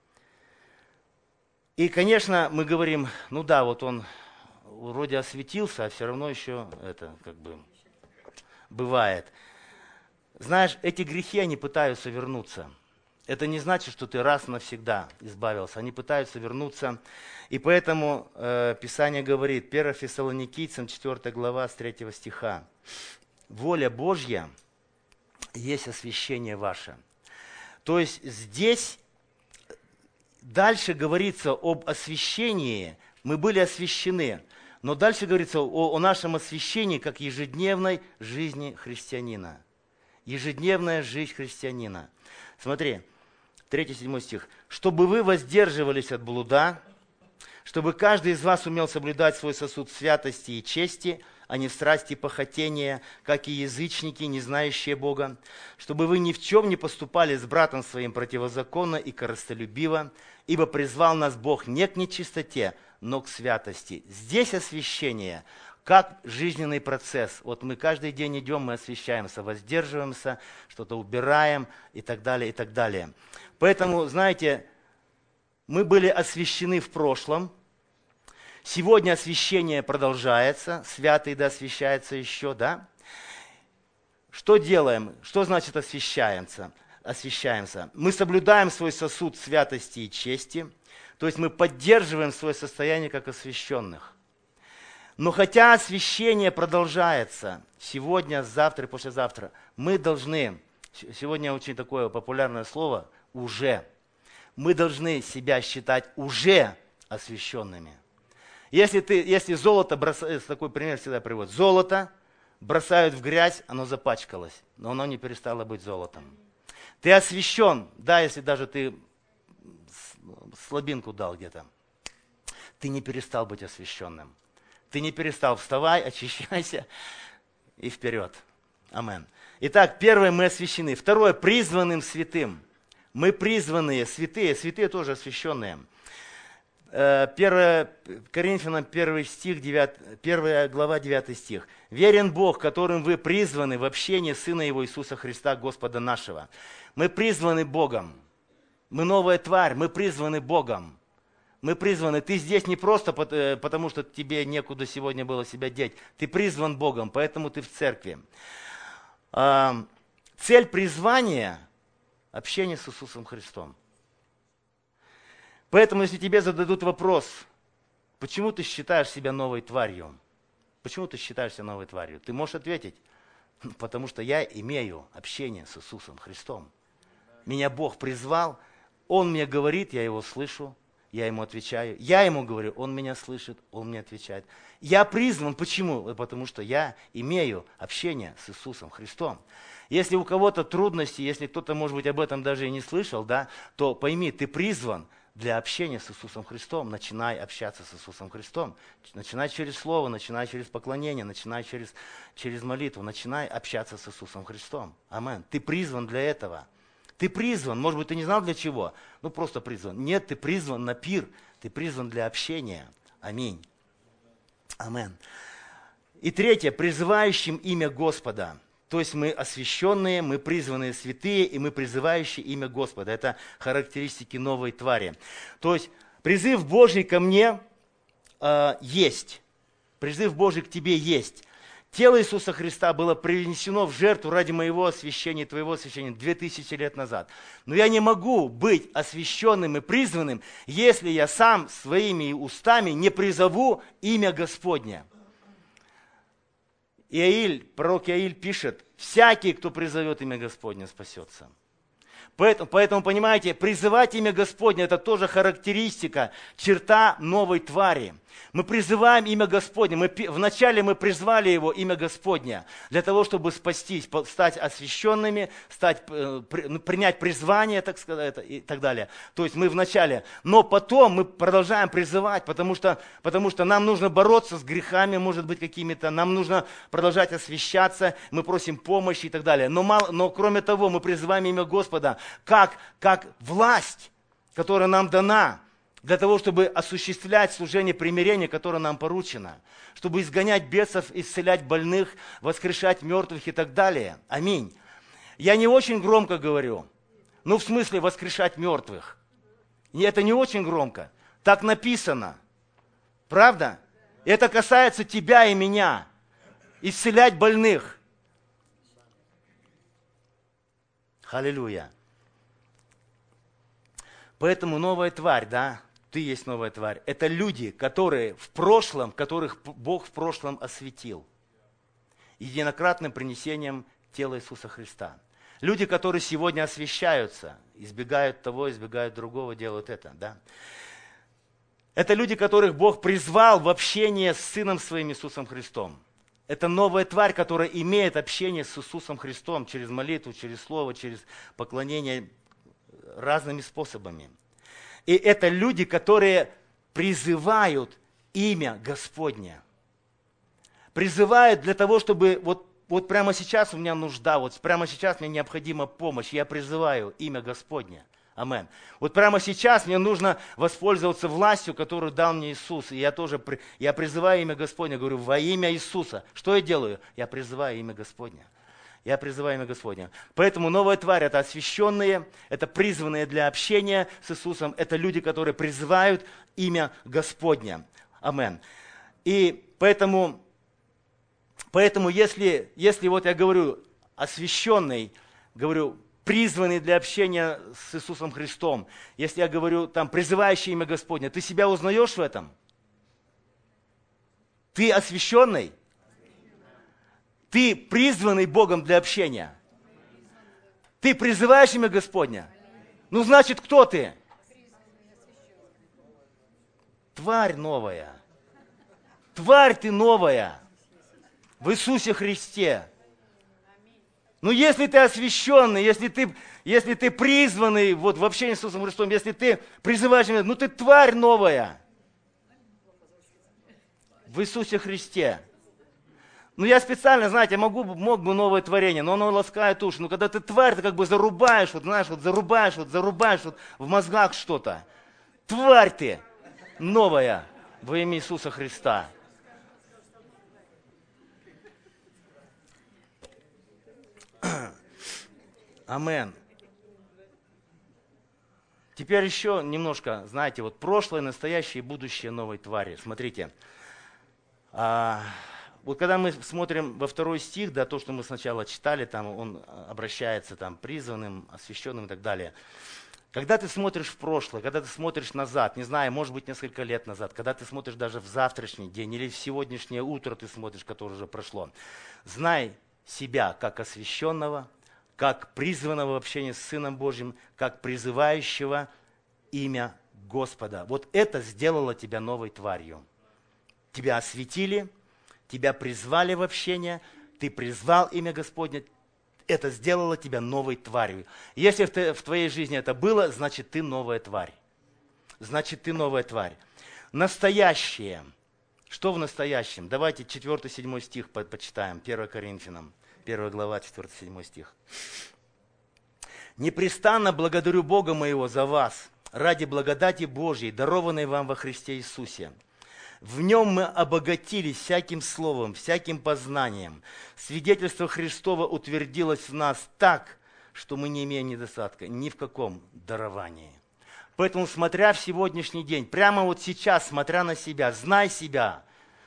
И, конечно, мы говорим, вот он вроде осветился, а все равно еще это бывает. Знаешь, эти грехи, они пытаются вернуться. Это не значит, что ты раз навсегда избавился. Они пытаются вернуться. И поэтому Писание говорит, 1 Фессалоникийцам 4 глава с 3 стиха. «Воля Божья есть освящение ваше». То есть здесь дальше говорится об освящении. Мы были освящены. Но дальше говорится о нашем освящении как ежедневной жизни христианина. Ежедневная жизнь христианина. Смотри, 3-7 стих. «Чтобы вы воздерживались от блуда, чтобы каждый из вас умел соблюдать свой сосуд святости и чести, а не в страсти похотения, как и язычники, не знающие Бога, чтобы вы ни в чем не поступали с братом своим противозаконно и корыстолюбиво, ибо призвал нас Бог не к нечистоте, но к святости». Здесь освящение как жизненный процесс. Вот мы каждый день идем, мы освящаемся, воздерживаемся, что-то убираем и так далее, и так далее. Поэтому, знаете, мы были освящены в прошлом. Сегодня освящение продолжается, святый да освящается еще, да? Что делаем? Что значит освящаемся? Мы соблюдаем свой сосуд святости и чести, то есть мы поддерживаем свое состояние как освященных. Но хотя освящение продолжается сегодня, завтра и послезавтра, мы должны, сегодня очень такое популярное слово, уже, мы должны себя считать уже освященными. Если золото бросают, такой пример всегда приводят, золото бросают в грязь, оно запачкалось, но оно не перестало быть золотом. Ты освящен, да, если даже ты слабинку дал где-то, ты не перестал быть освященным. Ты не перестал, вставай, очищайся и вперед. Амен. Итак, первое, мы освящены. Второе, призванным святым. Мы призванные, святые тоже освященные. 1 Коринфянам 1 стих, 1 глава 9 стих. «Верен Бог, которым вы призваны в общении Сына Его Иисуса Христа, Господа нашего». Мы призваны Богом. Мы новая тварь, мы призваны Богом. Мы призваны. Ты здесь не просто потому, что тебе некуда сегодня было себя деть. Ты призван Богом, поэтому ты в церкви. Цель призвания – общение с Иисусом Христом. Поэтому, если тебе зададут вопрос, почему ты считаешь себя новой тварью? Почему ты считаешь себя новой тварью? Ты можешь ответить, потому что я имею общение с Иисусом Христом. Меня Бог призвал, Он мне говорит, я Его слышу, я ему отвечаю. Я ему говорю, он меня слышит, он мне отвечает. Я призван, почему? Потому что я имею общение с Иисусом Христом. Если у кого-то трудности, если кто-то, может быть, об этом даже и не слышал, да, то пойми, ты призван для общения с Иисусом Христом. Начинай общаться с Иисусом Христом. Начинай через Слово, начинай через поклонение, начинай через молитву. Начинай общаться с Иисусом Христом. Амин. Ты призван для этого. Ты призван, может быть, ты не знал для чего, ну просто призван. Нет, ты призван на пир, ты призван для общения. Аминь. Амин. И третье, призывающим имя Господа. То есть мы освященные, мы призванные святые, и мы призывающие имя Господа. Это характеристики новой твари. То есть призыв Божий ко мне есть. Призыв Божий к тебе есть. Тело Иисуса Христа было принесено в жертву ради моего освящения, твоего освящения 2000 лет назад. Но я не могу быть освященным и призванным, если я сам своими устами не призову имя Господне. Пророк Иаиль пишет, всякий, кто призовет имя Господне, спасется. Поэтому, понимаете, призывать имя Господне – это тоже характеристика, черта новой твари. Мы призываем имя Господне. Вначале мы призвали его имя Господне для того, чтобы спастись, стать освященными, принять призвание, так сказать, и так далее. То есть мы вначале. Но потом мы продолжаем призывать, потому что нам нужно бороться с грехами, может быть, какими-то. Нам нужно продолжать освящаться, мы просим помощи и так далее. Но кроме того, мы призываем имя Господа как власть, которая нам дана, для того, чтобы осуществлять служение примирения, которое нам поручено, чтобы изгонять бесов, исцелять больных, воскрешать мертвых и так далее. Аминь. Я не очень громко говорю, в смысле воскрешать мертвых. И это не очень громко. Так написано. Правда? Это касается тебя и меня. Исцелять больных. Аллилуйя. Поэтому новая тварь, да, ты есть новая тварь. Это люди, которых Бог в прошлом осветил. Единократным принесением тела Иисуса Христа. Люди, которые сегодня освящаются, избегают того, избегают другого, делают это, да. Это люди, которых Бог призвал в общение с Сыном Своим Иисусом Христом. Это новая тварь, которая имеет общение с Иисусом Христом через молитву, через Слово, через поклонение, разными способами. И это люди, которые призывают имя Господне. Призывают для того, чтобы вот прямо сейчас у меня нужда, вот прямо сейчас мне необходима помощь. Я призываю имя Господне. Амин. Вот прямо сейчас мне нужно воспользоваться властью, которую дал мне Иисус. И я призываю имя Господне, говорю, во имя Иисуса. Что я делаю? Я призываю имя Господне. Я призываю имя Господне. Поэтому новая тварь – это освященные, это призванные для общения с Иисусом. Это люди, которые призывают имя Господне. Амин. И поэтому если вот я говорю освященный, говорю призванный для общения с Иисусом Христом, если я говорю там призывающий имя Господне, ты себя узнаешь в этом? Ты освященный? Ты призванный Богом для общения. Ты призываешь имя Господня. Значит, кто ты? Тварь новая. Тварь ты новая. В Иисусе Христе. Если ты освященный, если ты призванный в общении с Иисусом Христом, если ты призываешь имя, ты тварь новая. В Иисусе Христе. Я специально, знаете, мог бы новое творение, но оно ласкает уши. Когда ты тварь, ты как бы зарубаешь, зарубаешь в мозгах что-то. Тварь ты новая во имя Иисуса Христа. Амин. Теперь еще немножко, знаете, прошлое, настоящее и будущее новой твари. Смотрите. Когда мы смотрим во 2 стих, да, то, что мы сначала читали, там он обращается призванным, освященным и так далее. Когда ты смотришь в прошлое, когда ты смотришь назад, не знаю, может быть, несколько лет назад, когда ты смотришь даже в завтрашний день или в сегодняшнее утро ты смотришь, которое уже прошло, знай себя как освященного, как призванного в общении с Сыном Божьим, как призывающего имя Господа. Вот это сделало тебя новой тварью. Тебя осветили, тебя призвали в общение, ты призвал имя Господне, это сделало тебя новой тварью. Если в твоей жизни это было, значит, ты новая тварь. Значит, ты новая тварь. Настоящее. Что в настоящем? Давайте 4-7 стих почитаем, 1 Коринфянам, 1 глава, 4-7 стих. «Непрестанно благодарю Бога моего за вас, ради благодати Божьей, дарованной вам во Христе Иисусе. В нем мы обогатились всяким словом, всяким познанием. Свидетельство Христово утвердилось в нас так, что мы не имеем недостатка ни в каком даровании». Поэтому, смотря в сегодняшний день, прямо вот сейчас, смотря на себя, знай себя,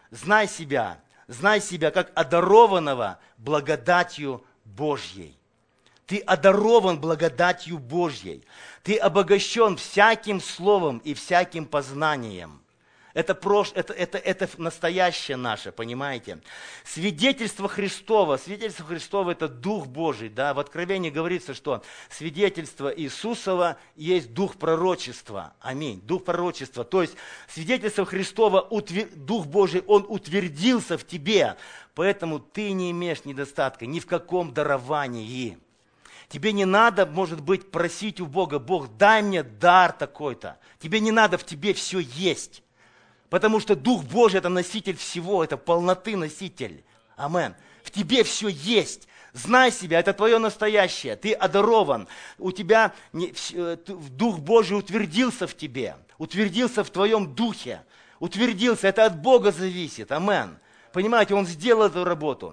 как одарованного благодатью Божьей. Ты одарован благодатью Божьей. Ты обогащен всяким словом и всяким познанием. Это настоящее наше, понимаете? Свидетельство Христово это Дух Божий. Да? В Откровении говорится, что свидетельство Иисусова есть Дух пророчества. Аминь. Дух пророчества. То есть свидетельство Христово, Дух Божий, Он утвердился в тебе. Поэтому ты не имеешь недостатка ни в каком даровании. Тебе не надо, может быть, просить у Бога: Бог, дай мне дар такой-то. Тебе не надо, в тебе все есть. Потому что Дух Божий – это носитель всего, это полноты носитель. Амен. В тебе все есть. Знай себя, это твое настоящее. Ты одарован. У тебя Дух Божий утвердился в тебе. Утвердился в твоем духе. Утвердился. Это от Бога зависит. Амен. Понимаете, Он сделал эту работу.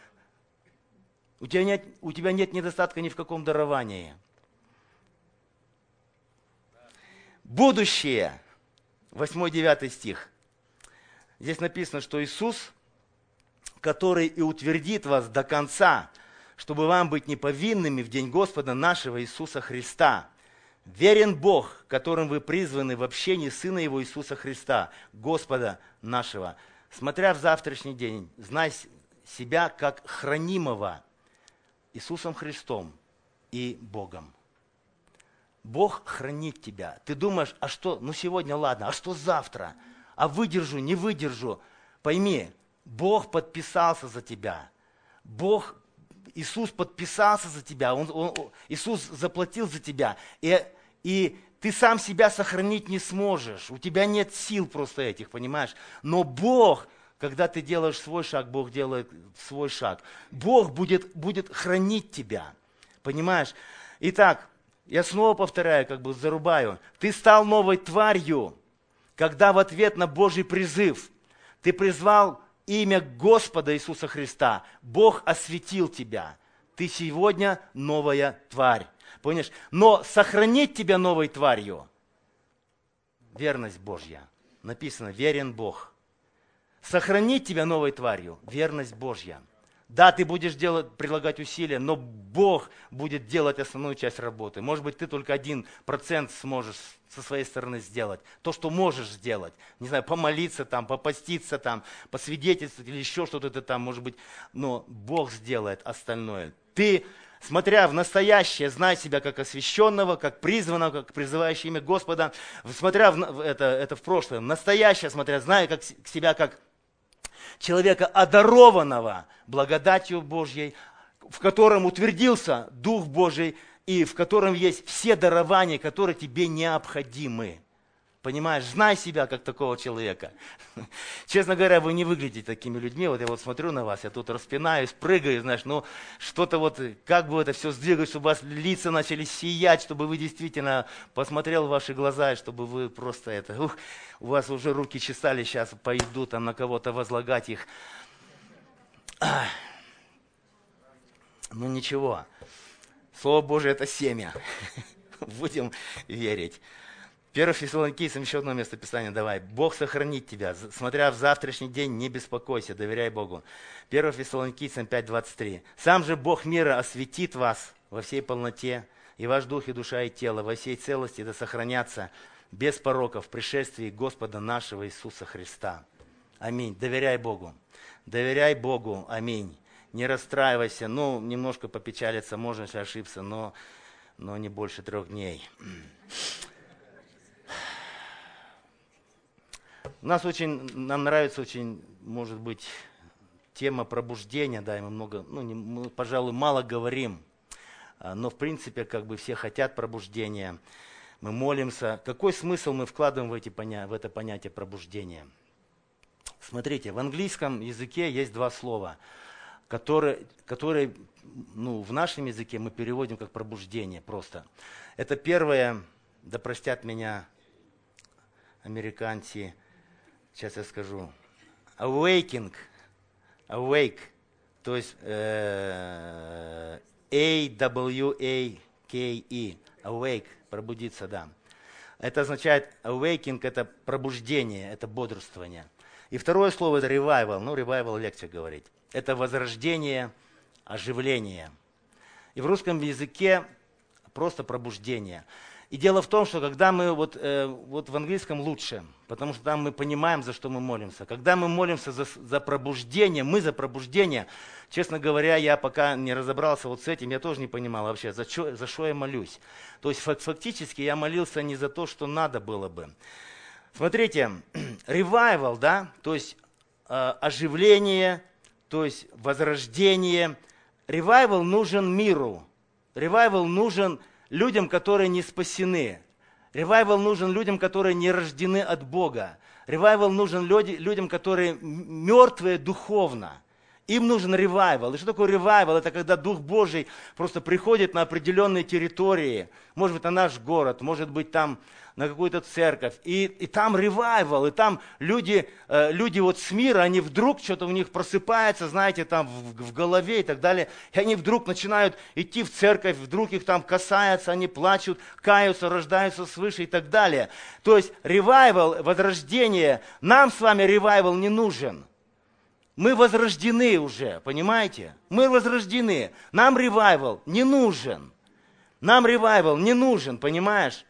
У тебя нет недостатка ни в каком даровании. Будущее. 8-9 стих. Здесь написано, что Иисус, который и утвердит вас до конца, чтобы вам быть неповинными в день Господа нашего Иисуса Христа. Верен Бог, которым вы призваны в общении Сына Его Иисуса Христа, Господа нашего. Смотря в завтрашний день, знай себя как хранимого Иисусом Христом и Богом. Бог хранит тебя. Ты думаешь, а что, сегодня ладно, а что завтра? А выдержу, не выдержу. Пойми, Бог подписался за тебя. Иисус подписался за тебя. Иисус заплатил за тебя. И ты сам себя сохранить не сможешь. У тебя нет сил просто этих, понимаешь? Но Бог, когда ты делаешь свой шаг, Бог делает свой шаг. Бог будет хранить тебя. Понимаешь? Итак, я снова повторяю, зарубаю. Ты стал новой тварью, когда в ответ на Божий призыв ты призвал имя Господа Иисуса Христа. Бог осветил тебя. Ты сегодня новая тварь. Понимаешь? Но сохранить тебя новой тварью – верность Божья. Написано: верен Бог. Сохранить тебя новой тварью – верность Божья. Да, ты будешь прилагать усилия, но Бог будет делать основную часть работы. Может быть, ты только 1% сможешь со своей стороны сделать. То, что можешь сделать. Не знаю, помолиться там, попаститься там, посвидетельствовать или еще что-то ты там, может быть. Но Бог сделает остальное. Ты, смотря в настоящее, знай себя как освященного, как призванного, как призывающего имя Господа. Смотря это в прошлое, в настоящее, знай себя как человека, одарованного благодатью Божьей, в котором утвердился Дух Божий и в котором есть все дарования, которые тебе необходимы. Понимаешь, знай себя как такого человека. Честно говоря, вы не выглядите такими людьми. Вот я смотрю на вас, я тут распинаюсь, прыгаю, что-то как бы это все сдвигать, чтобы у вас лица начали сиять, чтобы вы действительно посмотрел в ваши глаза, и чтобы вы просто у вас уже руки чесали, сейчас пойду там на кого-то возлагать их. Ничего. Слово Божие – это семя. Будем верить. 1 Фессалоникийцам еще одно место Писания давай. Бог сохранит тебя. Смотря в завтрашний день, не беспокойся, доверяй Богу. 1 Фессалоникийцам 5:23. Сам же Бог мира осветит вас во всей полноте, и ваш дух, и душа, и тело во всей целости да сохранятся без порока в пришествии Господа нашего Иисуса Христа. Аминь. Доверяй Богу. Доверяй Богу. Аминь. Не расстраивайся. Немножко попечалиться, можно ошибся, но не больше 3 дней. Нам нравится очень, может быть, тема пробуждения, да, и мы много, мы, пожалуй, мало говорим, но в принципе, как бы все хотят пробуждения, мы молимся. Какой смысл мы вкладываем в это понятие пробуждения? Смотрите, в английском языке есть два слова, которые в нашем языке мы переводим как пробуждение просто. Это первое, да простят меня американцы, сейчас я скажу, awakening, awake, то есть A-W-A-K-E, awake, пробудиться, да. Это означает awakening, это пробуждение, это бодрствование. И второе слово это revival, revival легче говорить. Это возрождение, оживление. И в русском языке просто пробуждение. И дело в том, что когда мы, вот в английском лучше, потому что там мы понимаем, за что мы молимся. Когда мы молимся за пробуждение, мы за пробуждение, честно говоря, я пока не разобрался вот с этим, я тоже не понимал вообще, за что я молюсь. То есть фактически я молился не за то, что надо было бы. Смотрите, revival, да, то есть оживление, то есть возрождение. Revival нужен миру, revival нужен людям, которые не спасены. Ревайвал нужен людям, которые не рождены от Бога. Ревайвал нужен людям, которые мертвые духовно. Им нужен ревайвал. И что такое ревайвал? Это когда Дух Божий просто приходит на определенные территории. Может быть, на наш город, может быть, там на какую-то церковь. И там ревайвал, и там люди вот с мира, они вдруг, что-то у них просыпается, знаете, там в голове и так далее. И они вдруг начинают идти в церковь, вдруг их там касается, они плачут, каются, рождаются свыше и так далее. То есть ревайвал, возрождение, нам с вами ревайвал не нужен. Мы возрождены уже, понимаете? Мы возрождены. Нам ревайвал не нужен. Нам ревайвал не нужен, понимаешь?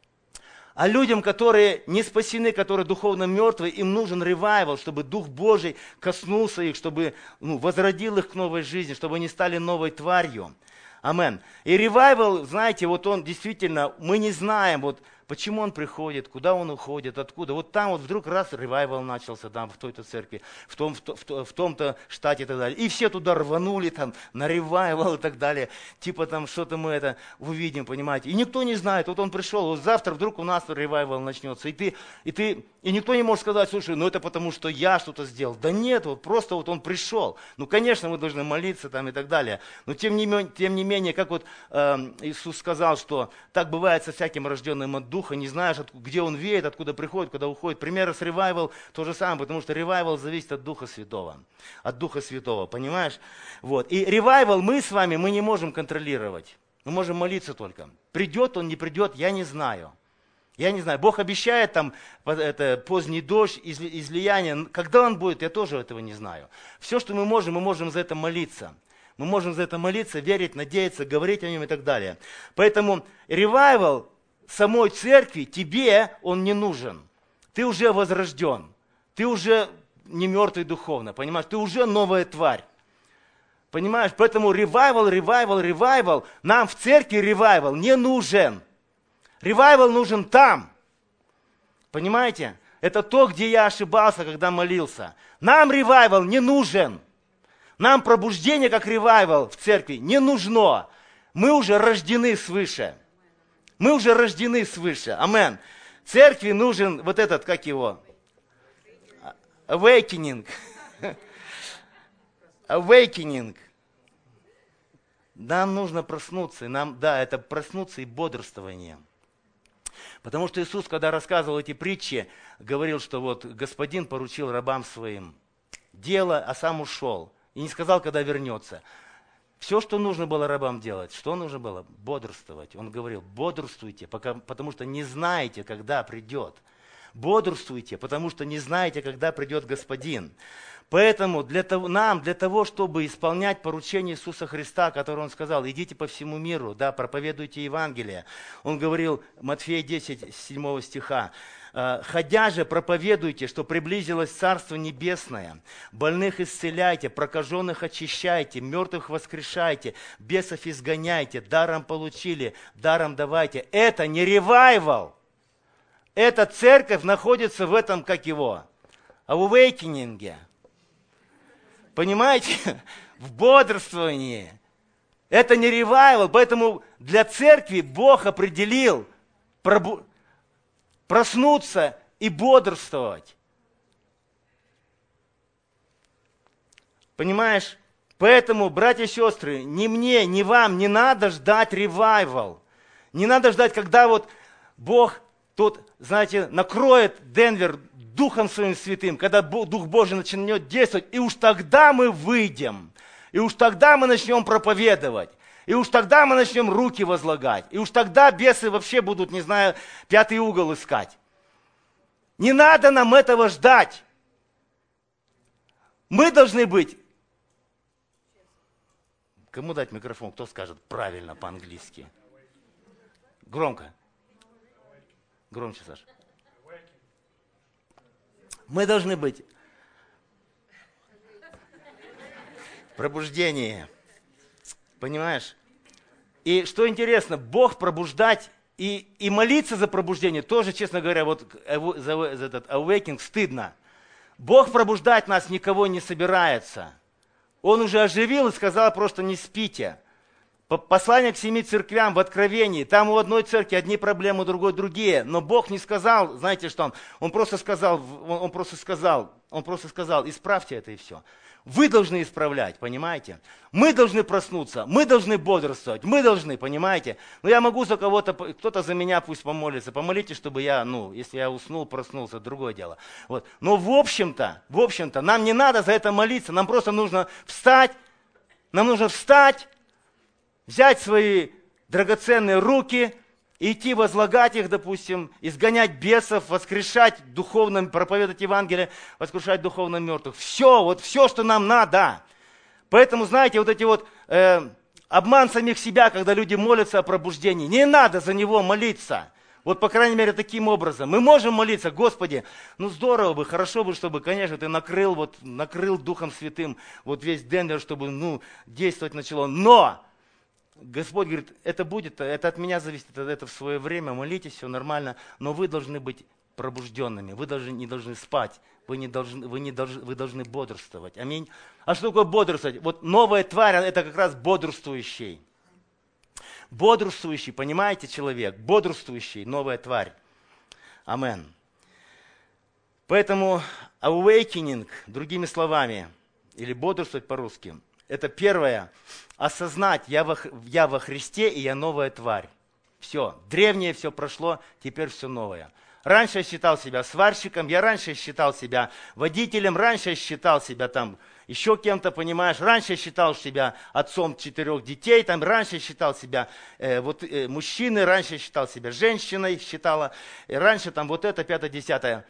А людям, которые не спасены, которые духовно мертвы, им нужен ревайвал, чтобы Дух Божий коснулся их, чтобы возродил их к новой жизни, чтобы они стали новой тварью. Амен. И ревайвал, знаете, вот он действительно, мы не знаем, вот почему он приходит, куда он уходит, откуда. Вот там вот вдруг раз ревайвал начался там в той-то церкви, в том-то штате и так далее. И все туда рванули там на ревайвал и так далее. Типа там что-то мы это увидим, понимаете. И никто не знает, вот он пришел, вот завтра вдруг у нас ревайвал начнется. И никто не может сказать, слушай, это потому что я что-то сделал. Да нет, вот просто вот он пришел. Конечно, мы должны молиться там и так далее. Но тем не менее, как вот Иисус сказал, что так бывает со всяким рожденным от Духа, не знаешь, где он веет, откуда приходит, куда уходит. Пример с ревайвал то же самое, потому что ревайвал зависит от Духа Святого. От Духа Святого, понимаешь? Вот. И ревайвал мы с вами, мы не можем контролировать. Мы можем молиться только. Придет он, не придет, я не знаю. Я не знаю. Бог обещает там поздний дождь, излияние. Когда он будет, я тоже этого не знаю. Все, что мы можем за это молиться. Мы можем за это молиться, верить, надеяться, говорить о нем и так далее. Поэтому ревайвал самой церкви, тебе он не нужен. Ты уже возрожден. Ты уже не мертвый духовно, понимаешь? Ты уже новая тварь. Понимаешь? Поэтому ревайвал. Нам в церкви ревайвал не нужен. Ревайвал нужен там. Понимаете? Это то, где я ошибался, когда молился. Нам ревайвал не нужен. Нам пробуждение, как ревайвал в церкви, не нужно. Мы уже рождены свыше. Мы уже рождены свыше. Амен. Церкви нужен вот этот, как его? Awakening. Awakening. Нам нужно проснуться. Это проснуться и бодрствование. Потому что Иисус, когда рассказывал эти притчи, говорил, что вот Господин поручил рабам своим дело, а сам ушел. И не сказал, когда вернется. Все, что нужно было рабам делать, что нужно было? Бодрствовать. Он говорил, бодрствуйте, потому что не знаете, когда придет. Бодрствуйте, потому что не знаете, когда придет Господин. Поэтому для того, чтобы исполнять поручение Иисуса Христа, которое Он сказал, идите по всему миру, проповедуйте Евангелие. Он говорил, Матфея 10, 7 стиха, «Ходя же, проповедуйте, что приблизилось Царство Небесное, больных исцеляйте, прокаженных очищайте, мертвых воскрешайте, бесов изгоняйте, даром получили, даром давайте». Это не ревайвал. эта церковь находится в этом, как его, awakening. Понимаете? В бодрствовании. Это не ревайвал, поэтому для церкви Бог определил проснуться и бодрствовать. Понимаешь? Поэтому, братья и сестры, ни мне, ни вам не надо ждать ревайвал. Не надо ждать, когда вот Бог тут, знаете, накроет Денвер Духом Своим Святым, когда Дух Божий начнет действовать, и уж тогда мы выйдем, и уж тогда мы начнем проповедовать, и уж тогда мы начнем руки возлагать, и уж тогда бесы вообще будут, не знаю, пятый угол искать. Не надо нам этого ждать. Мы должны быть... Кому дать микрофон? Кто скажет правильно по-английски? Громко. Громче, Саша. Мы должны быть в пробуждении. Понимаешь? И что интересно, Бог пробуждать и молиться за пробуждение тоже, честно говоря, вот за этот awakening стыдно. Бог пробуждать нас никого не собирается. Он уже оживил и сказал просто не спите. Послание к 7 церквям в Откровении. Там у одной церкви одни проблемы, у другой другие. Но Бог не сказал, знаете что, Он просто сказал, исправьте это и все. Вы должны исправлять, понимаете? Мы должны проснуться, мы должны бодрствовать, мы должны, понимаете? Но я могу за кого-то, кто-то за меня пусть помолится. Помолитесь, чтобы я, если я уснул, проснулся, другое дело. Вот. Но в общем-то, нам не надо за это молиться, нам просто нужно встать, взять свои драгоценные руки, идти возлагать их, допустим, изгонять бесов, воскрешать духовно, проповедовать Евангелие, воскрешать духовно мертвых. Все, что нам надо. Поэтому, знаете, вот эти обман самих себя, когда люди молятся о пробуждении, не надо за него молиться. Вот, по крайней мере, таким образом. Мы можем молиться, Господи, здорово бы, хорошо бы, чтобы, конечно, Ты накрыл Духом Святым весь Денвер, чтобы, действовать начало. Но Господь говорит, это от меня зависит, это в свое время, молитесь, все нормально, но вы должны быть пробужденными, вы не должны спать, вы должны бодрствовать. Аминь. А что такое бодрствовать? Вот новая тварь, это как раз бодрствующий. Бодрствующий, понимаете, человек, бодрствующий, новая тварь. Амен. Поэтому awakening, другими словами, или бодрствовать по-русски, это первое, осознать, я во Христе, и я новая тварь. Все, древнее все прошло, теперь все новое. Раньше я считал себя сварщиком, раньше я считал себя водителем, раньше я считал себя еще кем-то, понимаешь. Раньше я считал себя отцом 4 детей, раньше я считал себя мужчиной, раньше я считал себя женщиной, раньше это, 5, 10.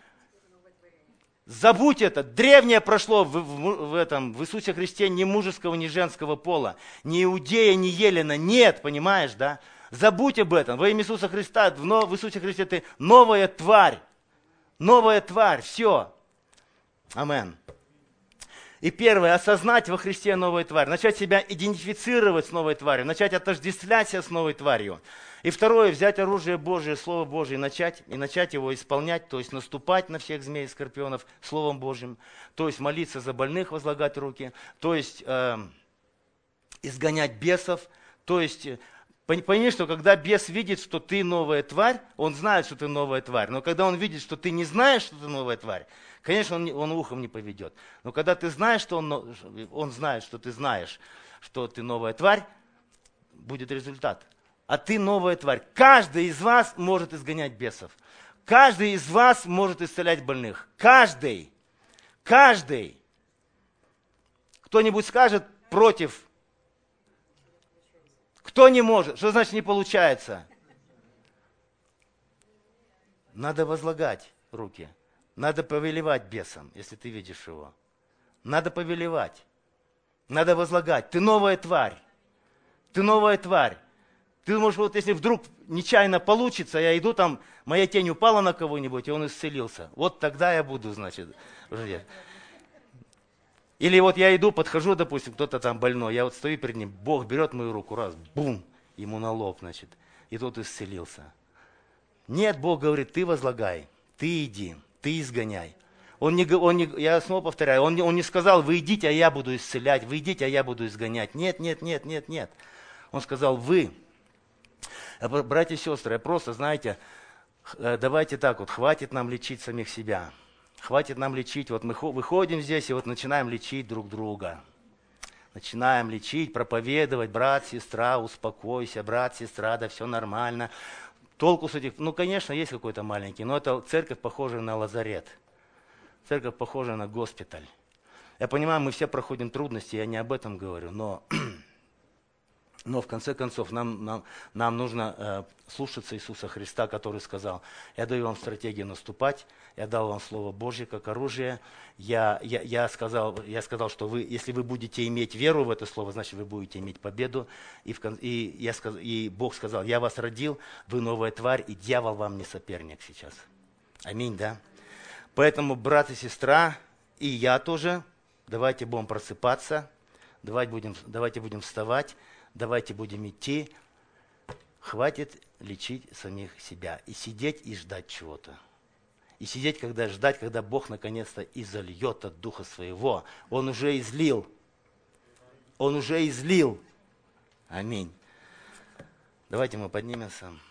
Забудь это. Древнее прошло в Иисусе Христе ни мужеского, ни женского пола. Ни иудея, ни елена. Нет, понимаешь, да? Забудь об этом. Во имя Иисуса Христа, в Иисусе Христе ты новая тварь. Новая тварь. Все. Амен. И первое, осознать во Христе новую тварь. Начать себя идентифицировать с новой тварью. Начать отождествлять себя с новой тварью. И второе, взять оружие Божие, Слово Божие, и начать его исполнять, то есть наступать на всех змей и скорпионов Словом Божьим, то есть молиться за больных, возлагать руки, то есть изгонять бесов, то есть, понимаешь, что когда бес видит, что ты новая тварь, он знает, что ты новая тварь, но когда он видит, что ты не знаешь, что ты новая тварь, конечно, он ухом не поведет. Но когда ты знаешь, что он знает, что ты знаешь, что ты новая тварь, будет результат. А ты новая тварь. Каждый из вас может изгонять бесов. Каждый из вас может исцелять больных. Каждый. Каждый. Кто-нибудь скажет против? Кто не может? Что значит не получается? Надо возлагать руки. Надо повелевать бесом, если ты видишь его. Надо повелевать. Надо возлагать. Ты новая тварь. Ты новая тварь. Ты думаешь, если вдруг нечаянно получится, я иду моя тень упала на кого-нибудь, и он исцелился. Вот тогда я буду, уже. Или я иду, подхожу, допустим, кто-то больной, я стою перед ним, Бог берет мою руку, раз, бум, ему на лоб, и тот исцелился. Нет, Бог говорит, ты возлагай, ты иди, ты изгоняй. Я снова повторяю, он не сказал, вы идите, а я буду исцелять, вы идите, а я буду изгонять. Нет, нет, нет, нет, нет. Он сказал, вы. Братья и сестры, я просто, знаете, давайте так вот, хватит нам лечить самих себя. Хватит нам лечить, вот мы выходим здесь и вот начинаем лечить друг друга. Начинаем лечить, проповедовать, брат, сестра, успокойся, брат, сестра, да все нормально. Толку с этих, конечно, есть какой-то маленький, но это церковь похожая на лазарет. Церковь похожа на госпиталь. Я понимаю, мы все проходим трудности, я не об этом говорю, но в конце концов нам нужно слушаться Иисуса Христа, который сказал, я даю вам стратегию наступать, я дал вам Слово Божье как оружие, я сказал, что если вы будете иметь веру в это Слово, значит вы будете иметь победу. И Бог сказал, я вас родил, вы новая тварь, и дьявол вам не соперник сейчас. Аминь, да? Поэтому, брат и сестра, и я тоже, давайте будем просыпаться, давайте будем вставать, давайте будем идти. Хватит лечить самих себя и сидеть и ждать чего-то. И сидеть, ждать, когда Бог наконец-то изольет от Духа Своего. Он уже излил. Он уже излил. Аминь. Давайте мы поднимемся.